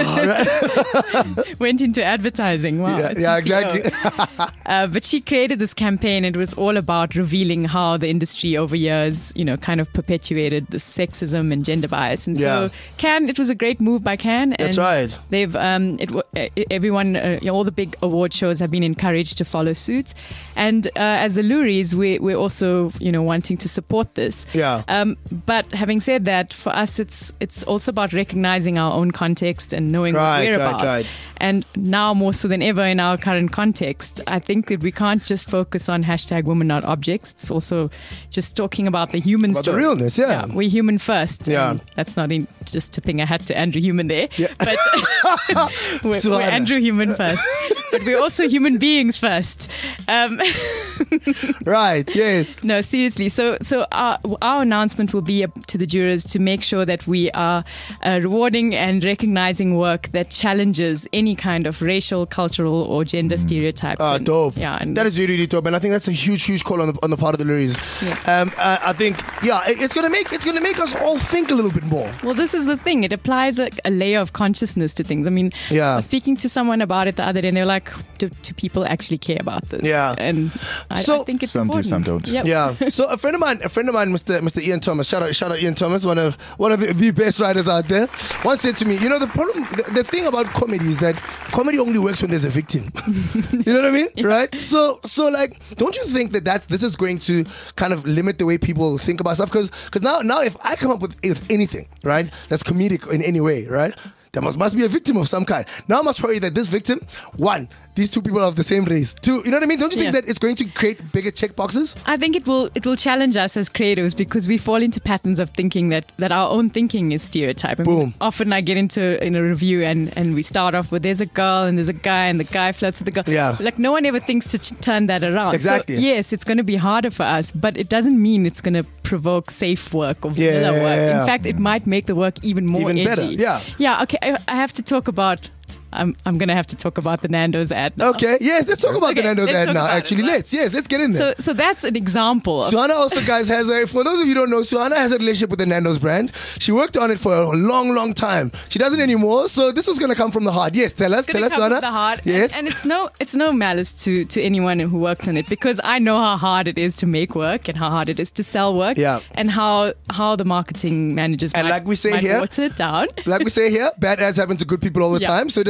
Went into advertising. Wow. Yeah, it's yeah, C C O. exactly. Uh, but she created this campaign. It was all about revealing how the industry over years, you know, kind of perpetuated the sexism and gender bias. And Yeah. so, Can, it was a great move by Can. And That's right. They've, um, it, wa- uh, everyone, uh, you know, all the big award shows have been encouraged to follow suit. And uh, as the Luris, we, we're also, you know, wanting to support this. Yeah. Um, but having said that, for us, it's it's also about recognizing our own context and knowing Right, what we're right, about. right. And now more so than ever in our current context, I think that we can't just focus on hashtag women not objects. It's also just talking about the human About the story. realness, yeah. We're human first. Yeah. And that's not in just tipping a hat to Andrew Human there. Yeah. But we're, Suhana. we're Andrew Human first. But we're also human beings first. Um, Right. Yes. No, seriously. So, so our, our announcement will be up to the jurors to make sure that we are uh, rewarding and recognizing work that challenges any kind of racial, cultural, or gender stereotypes. Ah, And- dope. Yeah, and That is really, really dope, and I think that's a huge, huge call on the on the part of the Luris. Yeah. Um, uh, I think, yeah, it, it's gonna make it's gonna make us all think a little bit more. Well, this is the thing. It applies a, a layer of consciousness to things. I mean, Yeah. I was speaking to someone about it the other day, and they're like, "Do, do people actually care about this?" Yeah. and I, So- I think it's Some do, important. some don't. Yep. Yeah. So a friend of mine, a friend of mine, Mister Mister Ian Thomas, shout out, shout out Ian Thomas, one of one of the, the best writers out there, once said to me, you know, the problem, the, the thing about comedy is that comedy only works when there's a victim. You know what I mean? Right? So, so like, don't you think that, that this is going to kind of limit the way people think about stuff? Because because now now if I come up with, with anything, right, that's comedic in any way, right, there must must be a victim of some kind. Now I must worry that this victim, one, these two people are of the same race. Two, you know what I mean? Don't you think Yeah. that it's going to create bigger check boxes? I think it will it will challenge us as creators because we fall into patterns of thinking that, that our own thinking is stereotype. I mean, Boom. often I get into in a review and, and we start off with there's a girl and there's a guy and the guy flirts with the girl. Yeah. Like no one ever thinks to ch- turn that around. Exactly. So, yes, it's going to be harder for us, but it doesn't mean it's going to provoke safe work or Yeah, vanilla yeah, work. yeah, yeah. In fact, it might make the work even more Even edgy. better, yeah. Yeah. Okay. I, I have to talk about. I'm I'm going to have to talk about the Nando's ad. Now. Okay, yes, let's talk about Okay, the Nando's let's ad talk now. about it, Actually, right? let's yes, let's get in there. So so that's an example. Of, Suhana also, guys, has a, for those of you who don't know, Suhana has a relationship with the Nando's brand. She worked on it for a long, long time. She doesn't anymore, so this was going to come from the heart. Yes, tell us, It's tell gonna us, come Suhana. with the heart. Yes. And, and it's no it's no malice to, to anyone who worked on it because I know how hard it is to make work and how hard it is to sell work. Yeah. And how how the marketing managers And might, like we say might here- water it down. Like we say here, bad ads happen to good people all the Yeah. time, so it doesn't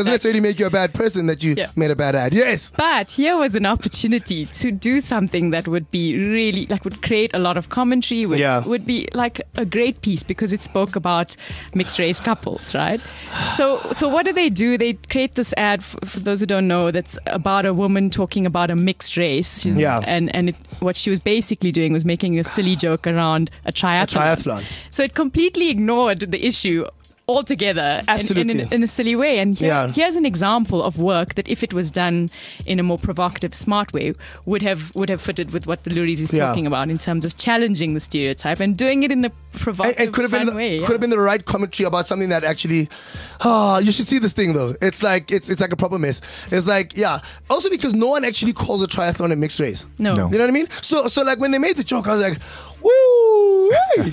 doesn't necessarily make you a bad person that you Yeah. made a bad ad. Yes. But here was an opportunity to do something that would be really, like, would create a lot of commentary, would, Yeah. would be like a great piece because it spoke about mixed race couples, right? So, so what do they do? They create this ad, for, for those who don't know, that's about a woman talking about a mixed race. She's- Yeah. And, and it, what she was basically doing was making a silly joke around a triathlon. A triathlon. So it completely ignored the issue altogether in, in, Absolutely. in, in a silly way. And here, Yeah. here's an example of work that, if it was done in a more provocative, smart way, would have would have fitted with what the Luris is Yeah. talking about in terms of challenging the stereotype and doing it in a And, provocative, and could have been fun the, way. could have been the right commentary about something that actually, ah, you should see this thing though. It's like it's it's like a proper mess. It's like yeah. Also because no one actually calls a triathlon a mixed race. No. No. You know what I mean? So so like when they made the joke, I was like, woo! Hey.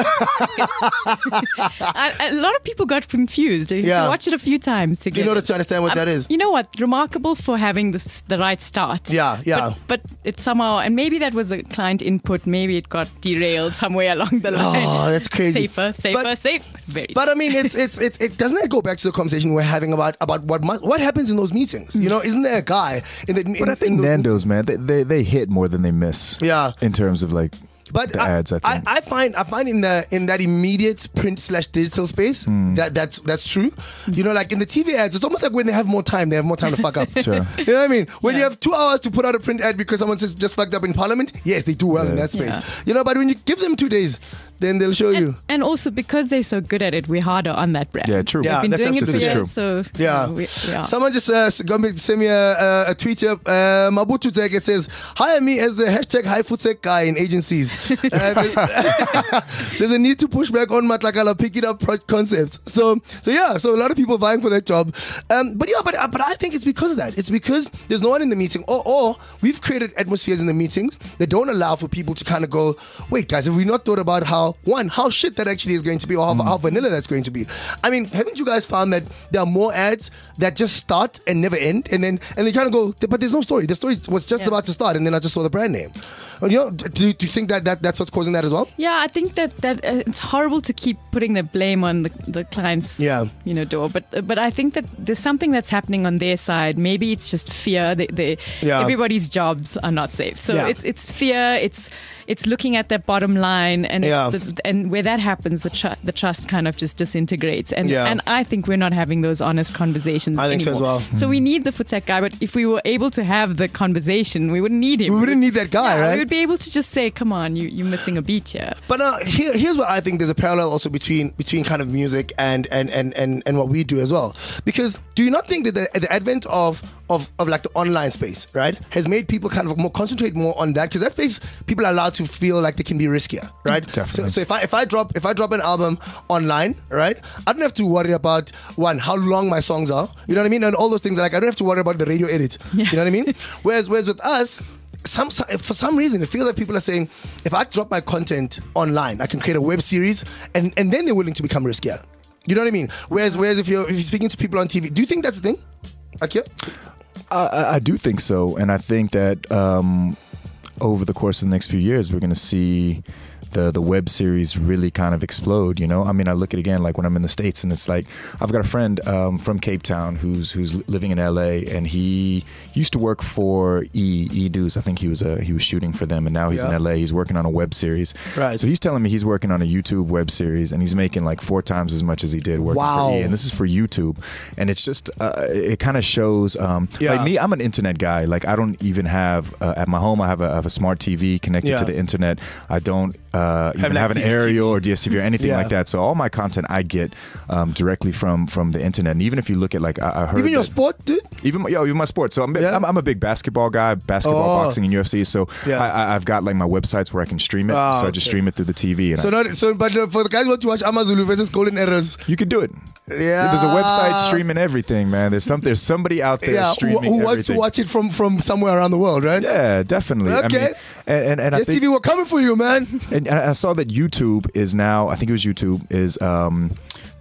A, a lot of people got confused. You Yeah. have to watch it a few times to get In order it. to understand what Um, that is. You know what? Remarkable for having this, the right start. Yeah, yeah. But, but it somehow, and maybe that was a client input. Maybe it got derailed somewhere along the line. Oh, that's crazy. Safer, safer, But- safe. Very. But I mean, it's it's it, it doesn't that go back to the conversation we're having about about what mu- what happens in those meetings? You know, isn't there a guy in the in, But I in think those Nando's, man, they, they they hit more than they miss. Yeah. In terms of like But the I, ads, I I, think. I find I find in the in that immediate print slash digital space Hmm. that that's that's true. You know, like in the T V ads, it's almost like when they have more time, they have more time to fuck up. Sure. You know what I mean? When you Yeah. have two hours to put out a print ad because someone says just fucked up in Parliament, yes, they do well in Yeah. that space. Yeah. You know, but when you give them two days, then they'll show you. and, and also because they're so good at it, we're harder on that brand. Yeah, true. Yeah, We've been that's doing it for absolutely years, true. so Yeah. you know, we, yeah. Someone just uh, got me send me a, a, a tweet here. Uh, Mabutu Tech, it says, hire me as the hashtag high food tech guy in agencies. Uh, there's, there's a need to push back on Matlakala picking up pro- concepts. So, so yeah, so a lot of people vying for that job. Um, but yeah, but, uh, but I think it's because of that. It's because there's no one in the meeting, or, or we've created atmospheres in the meetings that don't allow for people to kind of go, wait, guys, have we not thought about how, one, how shit that actually is going to be, or how, how vanilla that's going to be? I mean, haven't you guys found that there are more ads that just start and never end, and then and they kind of go, but there's no story. The story was just Yeah. about to start, and then I just saw the brand name. And, you know, do, do you think that, that that's what's causing that as well? Yeah, I think that that uh, it's horrible to keep putting the blame on the the client's Yeah. you know door, but but I think that there's something that's happening on their side. Maybe it's just fear. They, they Yeah. everybody's jobs are not safe, so Yeah. it's it's fear. It's it's looking at their bottom line, and Yeah. it's the, and where that happens, the tr- the trust kind of just disintegrates. And Yeah. and I think we're not having those honest conversations. I think so as anymore. well. So we need the FoodTech guy, but if we were able to have the conversation, we wouldn't need him. We wouldn't need that guy, Yeah, right? We would be able to just say, "Come on, you you're missing a beat here." But uh, here, here's what I think there's a parallel also between between kind of music and and, and, and, and what we do as well. Because do you not think that the, the advent of, of of like the online space, right, has made people kind of more concentrate more on that? Because that space, people are allowed to feel like they can be riskier, right? Definitely. So, so if I if I drop if I drop an album online, right, I don't have to worry about one how long my songs are, you know what I mean, and all those things. Like I don't have to worry about the radio edit, Yeah. you know what I mean. Whereas whereas with us. Some, for some reason, it feels like people are saying, if I drop my content online, I can create a web series, and, and then they're willing to become riskier. You know what I mean? Whereas, whereas if you're if you're speaking to people on T V, do you think that's the thing? Akia? I, I- I do think so, and I think that um, over the course of the next few years, we're going to see the the web series really kind of explode. You know, I mean, I look at it again like when I'm in the States, and it's like I've got a friend um, from Cape Town who's who's living in L A, and he used to work for E E News. I think he was a he was shooting for them, and now he's in Yeah. L A. He's working on a web series. Right. So he's telling me he's working on a YouTube web series, and he's making like four times as much as he did working Wow. for E. And this is for YouTube, and it's just uh, it kind of shows. Um, Yeah. Like me, I'm an internet guy. Like I don't even have uh, at my home. I have a, I have a smart T V connected Yeah. to the internet. I don't uh, even like have an D S T V. aerial or D S T V or anything Yeah. like that. So all my content I get um, directly from from the internet. And even if you look at like I, I heard Even your that- sport, dude? even my- yo, even my sports. So I'm, Yeah. I'm I'm a big basketball guy, basketball, Oh. boxing, and U F C. So Yeah. I, I, I've got like my websites where I can stream it. Ah, so I just okay. stream it through the T V. And So, I, not, so but uh, for the guys who want to watch Amazulu versus Golden Errors, you can do it. yeah. There's a website streaming everything, man. There's some there's somebody out there Yeah, who, streaming who wants to everything. watch it from, from somewhere around the world, right? Yeah, definitely. I Okay. mean, and and, and I Yes, think T V, we're coming for you, man. And I I saw that YouTube is now, I think it was YouTube, is um,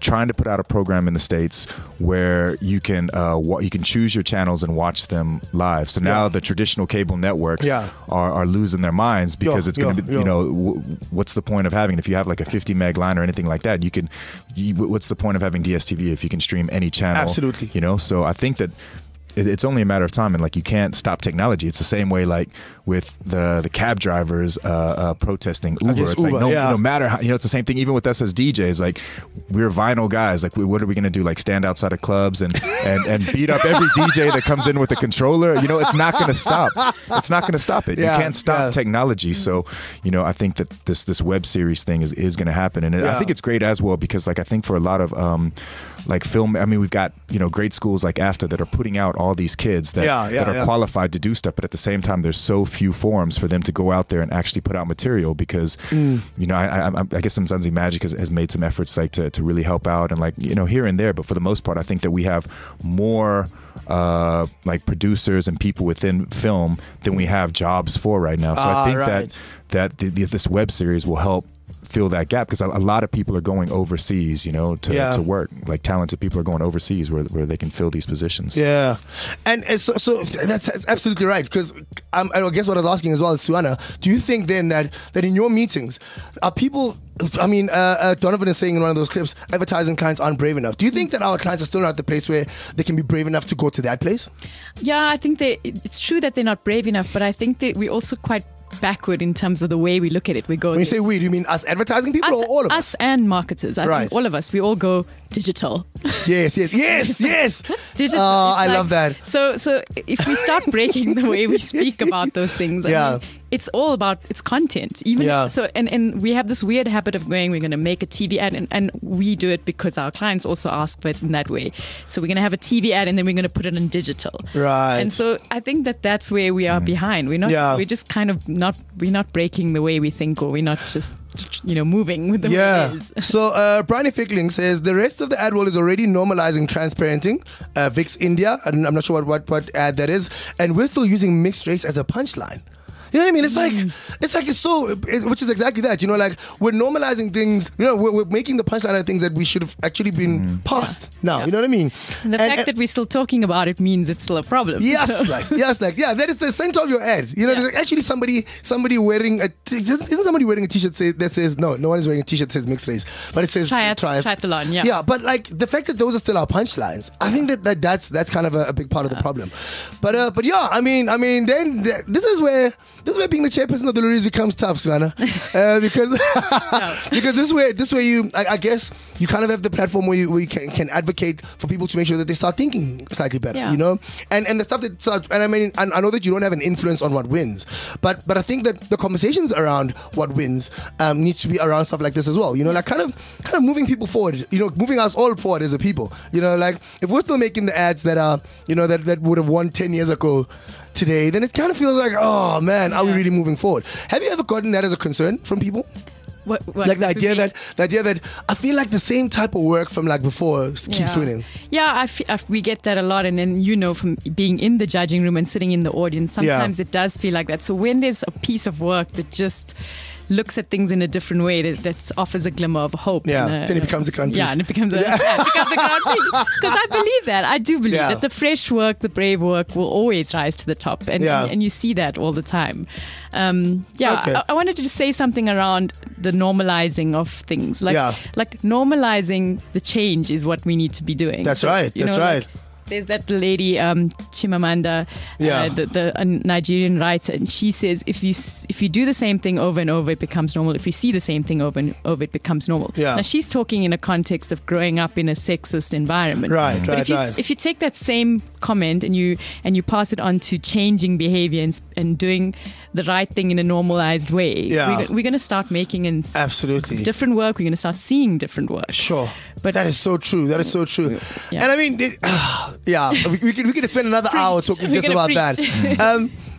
trying to put out a program in the States where you can uh, wa- you can choose your channels and watch them live. So now Yeah. the traditional cable networks Yeah. are, are losing their minds because Yo, it's going to yo, be, yo. you know, w- what's the point of having, if you have like a fifty meg line or anything like that, you can, you, what's the point of having D S T V if you can stream any channel? Absolutely. You know, so I think that it, it's only a matter of time, and like you can't stop technology. It's the same way like with the the cab drivers uh, uh, protesting Uber. Against It's like Uber, no, yeah. no matter how, you know, it's the same thing even with us as D Js. Like we're vinyl guys. Like we, what are we gonna do? Like stand outside of clubs and, and, and beat up every D J that comes in with a controller? You know, it's not gonna stop. It's not gonna stop it. Yeah, you can't stop yeah. technology. So you know, I think that this this web series thing is, is gonna happen, and Yeah. I think it's great as well because like I think for a lot of um, like film. I mean, we've got you know great schools like AFTA that are putting out all these kids that, Yeah, yeah, that are yeah. qualified to do stuff, but at the same time, there's so few forums for them to go out there and actually put out material because Mm. you know I, I, I guess Mzansi Magic has, has made some efforts like to, to really help out and like you know here and there, but for the most part, I think that we have more uh, like producers and people within film than we have jobs for right now. So Ah, I think right. that that the, the, this web series will help fill that gap because a, a lot of people are going overseas, you know, to, Yeah. to work. Like talented people are going overseas where where they can fill these positions. Yeah, and, and so, so that's, that's absolutely right. Because um, I guess what I was asking as well is, Suana, do you think then that that in your meetings, are people? I mean, uh, uh, Donovan is saying in one of those clips, advertising clients aren't brave enough. Do you think that our clients are still not at the place where they can be brave enough to go to that place? Yeah, I think they. It's true that they're not brave enough, but I think that we're also quite backward in terms of the way we look at it. We go. When you say we, do you mean us advertising people us, or all of us? us and marketers. I Right. think all of us. We all go digital. Yes, yes, yes, yes. What's digital? Oh, It's I like- love that. So, so if we start breaking the way we speak about those things, I Yeah. mean, it's all about it's content. Even Yeah. so, and, and we have this weird habit of going, we're going to make a T V ad, and, and we do it because our clients also ask for it in that way. So we're going to have a T V ad, and then we're going to put it in digital. Right. And so I think that that's where we are behind. We're not. Yeah. We're just kind of not. We're not breaking the way we think, or we're not just you know moving with the way Yeah. it is. So uh, Brian Fickling says the rest of the ad world is already normalizing transparenting. Uh, Vix India, and I'm not sure what, what what ad that is, and we're still using mixed race as a punchline. You know what I mean? It's like it's like it's so, it, which is exactly that. You know, like we're normalizing things. You know, we're, we're making the punchline of things that we should have actually been past now. Yeah. You know what I mean? And the And- fact and- that we're still talking about it means it's still a problem. Yes, like yes, like yeah. That is the center of your ad. You know, Yeah. there's actually somebody somebody wearing a t- isn't somebody wearing a t-shirt say, that says no, no one is wearing a t-shirt that says mixed race, but it says Triath- triath- triathlon, yeah. yeah. But like the fact that those are still our punchlines, I think that, that that's that's kind of a, a big part of the problem. But uh, but yeah, I mean, I mean, then th- this is where this is where being the chairperson of the Louise becomes tough, Suana, uh, because because this way this way you I, I guess you kind of have the platform where you, where you can, can advocate for people to make sure that they start thinking slightly better, Yeah. you know, and and the stuff that starts, and I mean I, I know that you don't have an influence on what wins, but but I think that the conversations around what wins um, needs to be around stuff like this as well, you know, like kind of kind of moving people forward, you know, moving us all forward as a people, you know, like if we're still making the ads that are you know that that would have won ten years ago today, then it kind of feels like, oh man, are we Yeah. really moving forward? Have you ever gotten that as a concern from people? What, what Like the would idea be- that the idea that I feel like the same type of work from like before s- keeps yeah. winning. Yeah, I f- I f- we get that a lot, and then you know from being in the judging room and sitting in the audience, sometimes it does feel like that. So when there's a piece of work that just looks at things in a different way, that, that offers a glimmer of hope. Yeah, and a- then it becomes a Grand Prix. Yeah, and it becomes a, yeah, it becomes a Grand Prix. Because I believe that. I do believe Yeah. that the fresh work, the brave work will always rise to the top. And, Yeah. and, and you see that all the time. Um, yeah, Okay. I, I wanted to just say something around the normalizing of things. Like, Yeah. like normalizing the change is what we need to be doing. That's So, right, you that's know, right. like, there's that lady, um, Chimamanda, Yeah. uh, the, the a Nigerian writer, and she says if you s- if you do the same thing over and over, it becomes normal. If you see the same thing over and over, it becomes normal. Yeah. Now she's talking in a context of growing up in a sexist environment. Right, But right, if you right. if you take that same comment and you and you pass it on to changing behavior and, s- and doing the right thing in a normalized way, Yeah. we're, we're going to start making and s- Absolutely. different work. We're going to start seeing different work. Sure. But- that is so true. That is so true. Yeah. And I mean, it, yeah, we, we could we could spend another hour talking We're just gonna about preach. that. Um,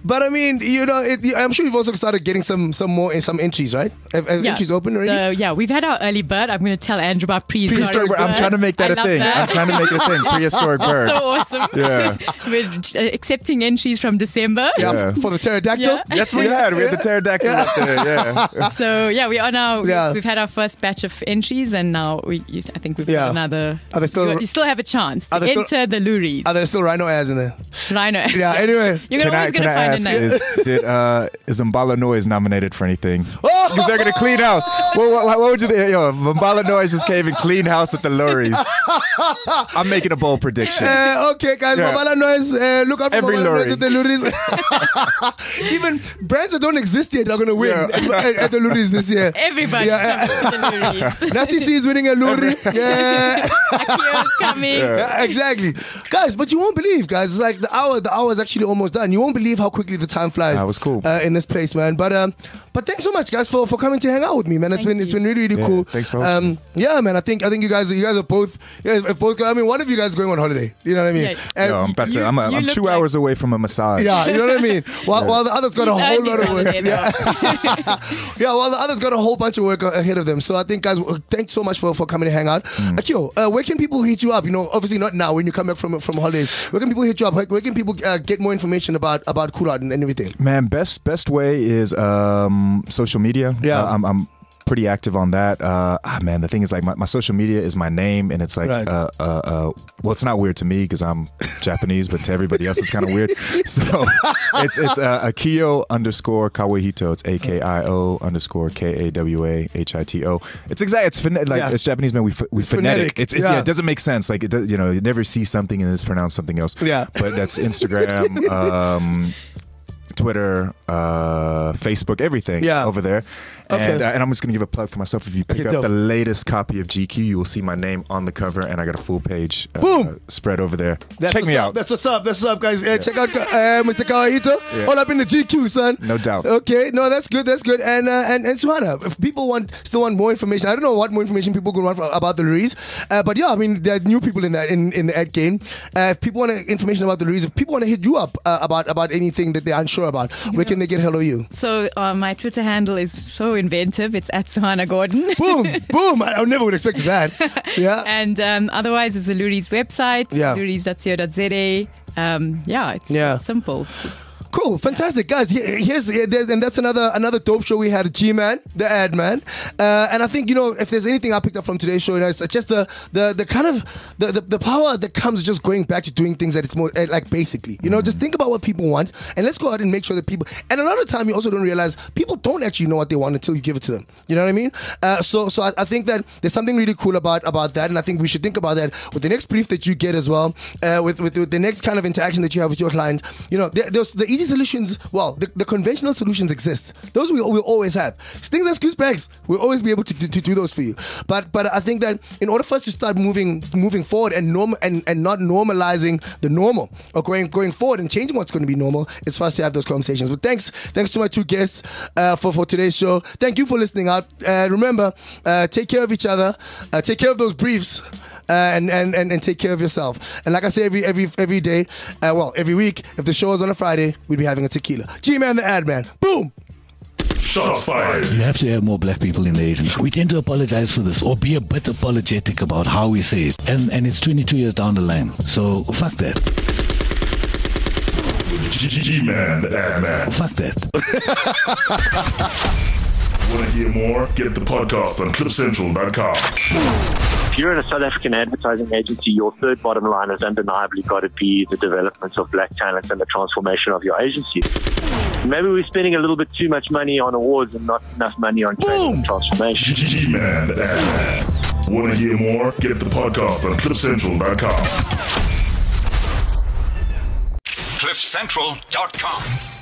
but I mean, you know, it, I'm sure you've also started getting some some more some entries, right? Have, have Yeah. entries open already? So, yeah, we've had our early bird. I'm going to tell Andrew about prehistoric Prehistoric bird. bird. I'm trying to make that I a love thing. that. I'm trying to make it a thing. Prehistoric bird. So awesome. Yeah. We're uh, accepting entries from December. yeah, Yeah. For the pterodactyl. Yeah. That's what we had. We had the pterodactyl up there. Yeah. So yeah, we are now. Yeah. We've had our first batch of entries, and now we. you- I think we've Yeah. got another. Are they still- you, you still have a chance to Are they still- enter the Luries. Are there still rhino airs in there? Rhino. Yeah. Anyway. You're Can I, always can going to I find ask, a name. is, did, uh, is Mbala Noise nominated for anything? Oh! Because they're going to clean house. What, what, what would you think? Yo, if Mbala Noise just came and clean house at the Luries. I'm making a bold prediction. Uh, okay, guys, Yeah. Mabala Noise, uh, look out for Every Mabala lorry. Noise at the Luris. Even brands that don't exist yet are going to win Yeah. at, at the Luris this year. Everybody Yeah. comes to the Luries. Nasty C is winning a Luri. Yeah. Akio's coming. Yeah, exactly. Guys, but you won't believe, guys. It's like the hour, the hour is actually almost done. You won't believe how quickly the time flies. That was cool. Uh, in this place, man. But um, but thanks so much, guys, for, for coming to hang out with me, man. It's Thank been it's you. been really really Yeah, cool. thanks for hosting. um, yeah, man. I think I think you guys you guys are both you guys are both. I mean, one of you guys is going on holiday. You know what I mean? Yeah. And- Yo, I'm about to. you- I'm, a, you I'm look two like- hours away from a massage. Yeah, you know what I mean? While, while the others got a He's whole earned lot of his work. holiday, Yeah. yeah, while the others got a whole bunch of work ahead of them. So I think, guys, thanks so much for, for coming to hang out. Mm. Akio, uh, where can people hit you up? You know, obviously not now when you come back from from holidays. Where can people hit you up? Where, where can people uh, get more information about about Cool Out and, and everything? Man, best best way is um, social media. Yeah. Uh, I'm, I'm pretty active on that. Uh, ah, man, the thing is, like, my, my social media is my name, and it's like, Right. uh, uh, uh, well, it's not weird to me because I'm Japanese, but to everybody else, it's kind of weird. So it's it's uh, Akio underscore Kawahito. It's A K I O underscore K A W A H I T O. It's exact. It's phonetic. Like Yeah. it's Japanese, man. We ph- we It's phonetic. phonetic. It's it, Yeah. yeah. It doesn't make sense. Like it does, you know, you never see something and it's pronounced something else. Yeah. But that's Instagram. um, Twitter, uh, Facebook, everything Yeah. over there. Okay. And, uh, and I'm just going to give a plug for myself. If you pick Okay, up dope. the latest copy of G Q, you will see my name on the cover, and I got a full page uh, Boom. spread over there. That's Check what's me up. out. That's what's up. That's what's up, guys. Uh, check out uh, Mister Kawahito. Yeah. All up in the G Q, son. No doubt. Okay, no, that's good. That's good. And uh, and and Suhana, if people want still want more information, I don't know what more information people could want for, about the Luries, uh, but yeah, I mean there are new people in that in, in the ad game. Uh, if people want information about the Luries, if people want to hit you up uh, about about anything that they're unsure about, where can they get hold of you? So uh, my Twitter handle is so inventive. It's at Suhana Gordon. Boom, boom! I, I never would have expected that. Yeah. And um, otherwise, it's the Luries website, Yeah. luries dot co dot z a. Um, yeah, it's, Yeah. it's simple. It's- Cool, fantastic, guys. Here- Here's here- there's- and that's another another dope show we had. G-Man, the ad man, uh, and I think you know if there's anything I picked up from today's show, you know, it's just the the the kind of the, the the power that comes just going back to doing things that it's more uh, like basically, you know, just think about what people want and let's go out and make sure that people. And a lot of time you also don't realize people don't actually know what they want until you give it to them. You know what I mean? Uh, so so I, I think that there's something really cool about about that, and I think we should think about that with the next brief that you get as well, uh, with, with with the next kind of interaction that you have with your client. You know, there, there's the easy solutions. Well, the, the conventional solutions exist. Those we we always have. Stings and screws bags. We'll always be able to, to, to do those for you. But but I think that in order for us to start moving moving forward and norm and, and not normalizing the normal or going going forward and changing what's going to be normal, it's for us to have those conversations. But thanks thanks to my two guests uh, for for today's show. Thank you for listening out. Uh, remember, uh, take care of each other. Uh, take care of those briefs. Uh, and, and, and, and take care of yourself. And like I say every every every day, uh, well, every week, if the show is on a Friday, we'd be having a tequila. G-Man the ad man. Boom! Shots fired. You have to have more black people in the agency. We tend to apologize for this or be a bit apologetic about how we say it. And and it's twenty-two years down the line. So fuck that. G-Man, the ad man. Fuck that. Want to hear more? Get the podcast on clip central dot com. If you're in a South African advertising agency, your third bottom line has undeniably got to be the development of black talent and the transformation of your agency. Maybe we're spending a little bit too much money on awards and not enough money on training and transformation. G-Man, the ad man. Want to hear more? Get the podcast on clip central dot com. cliff central dot com.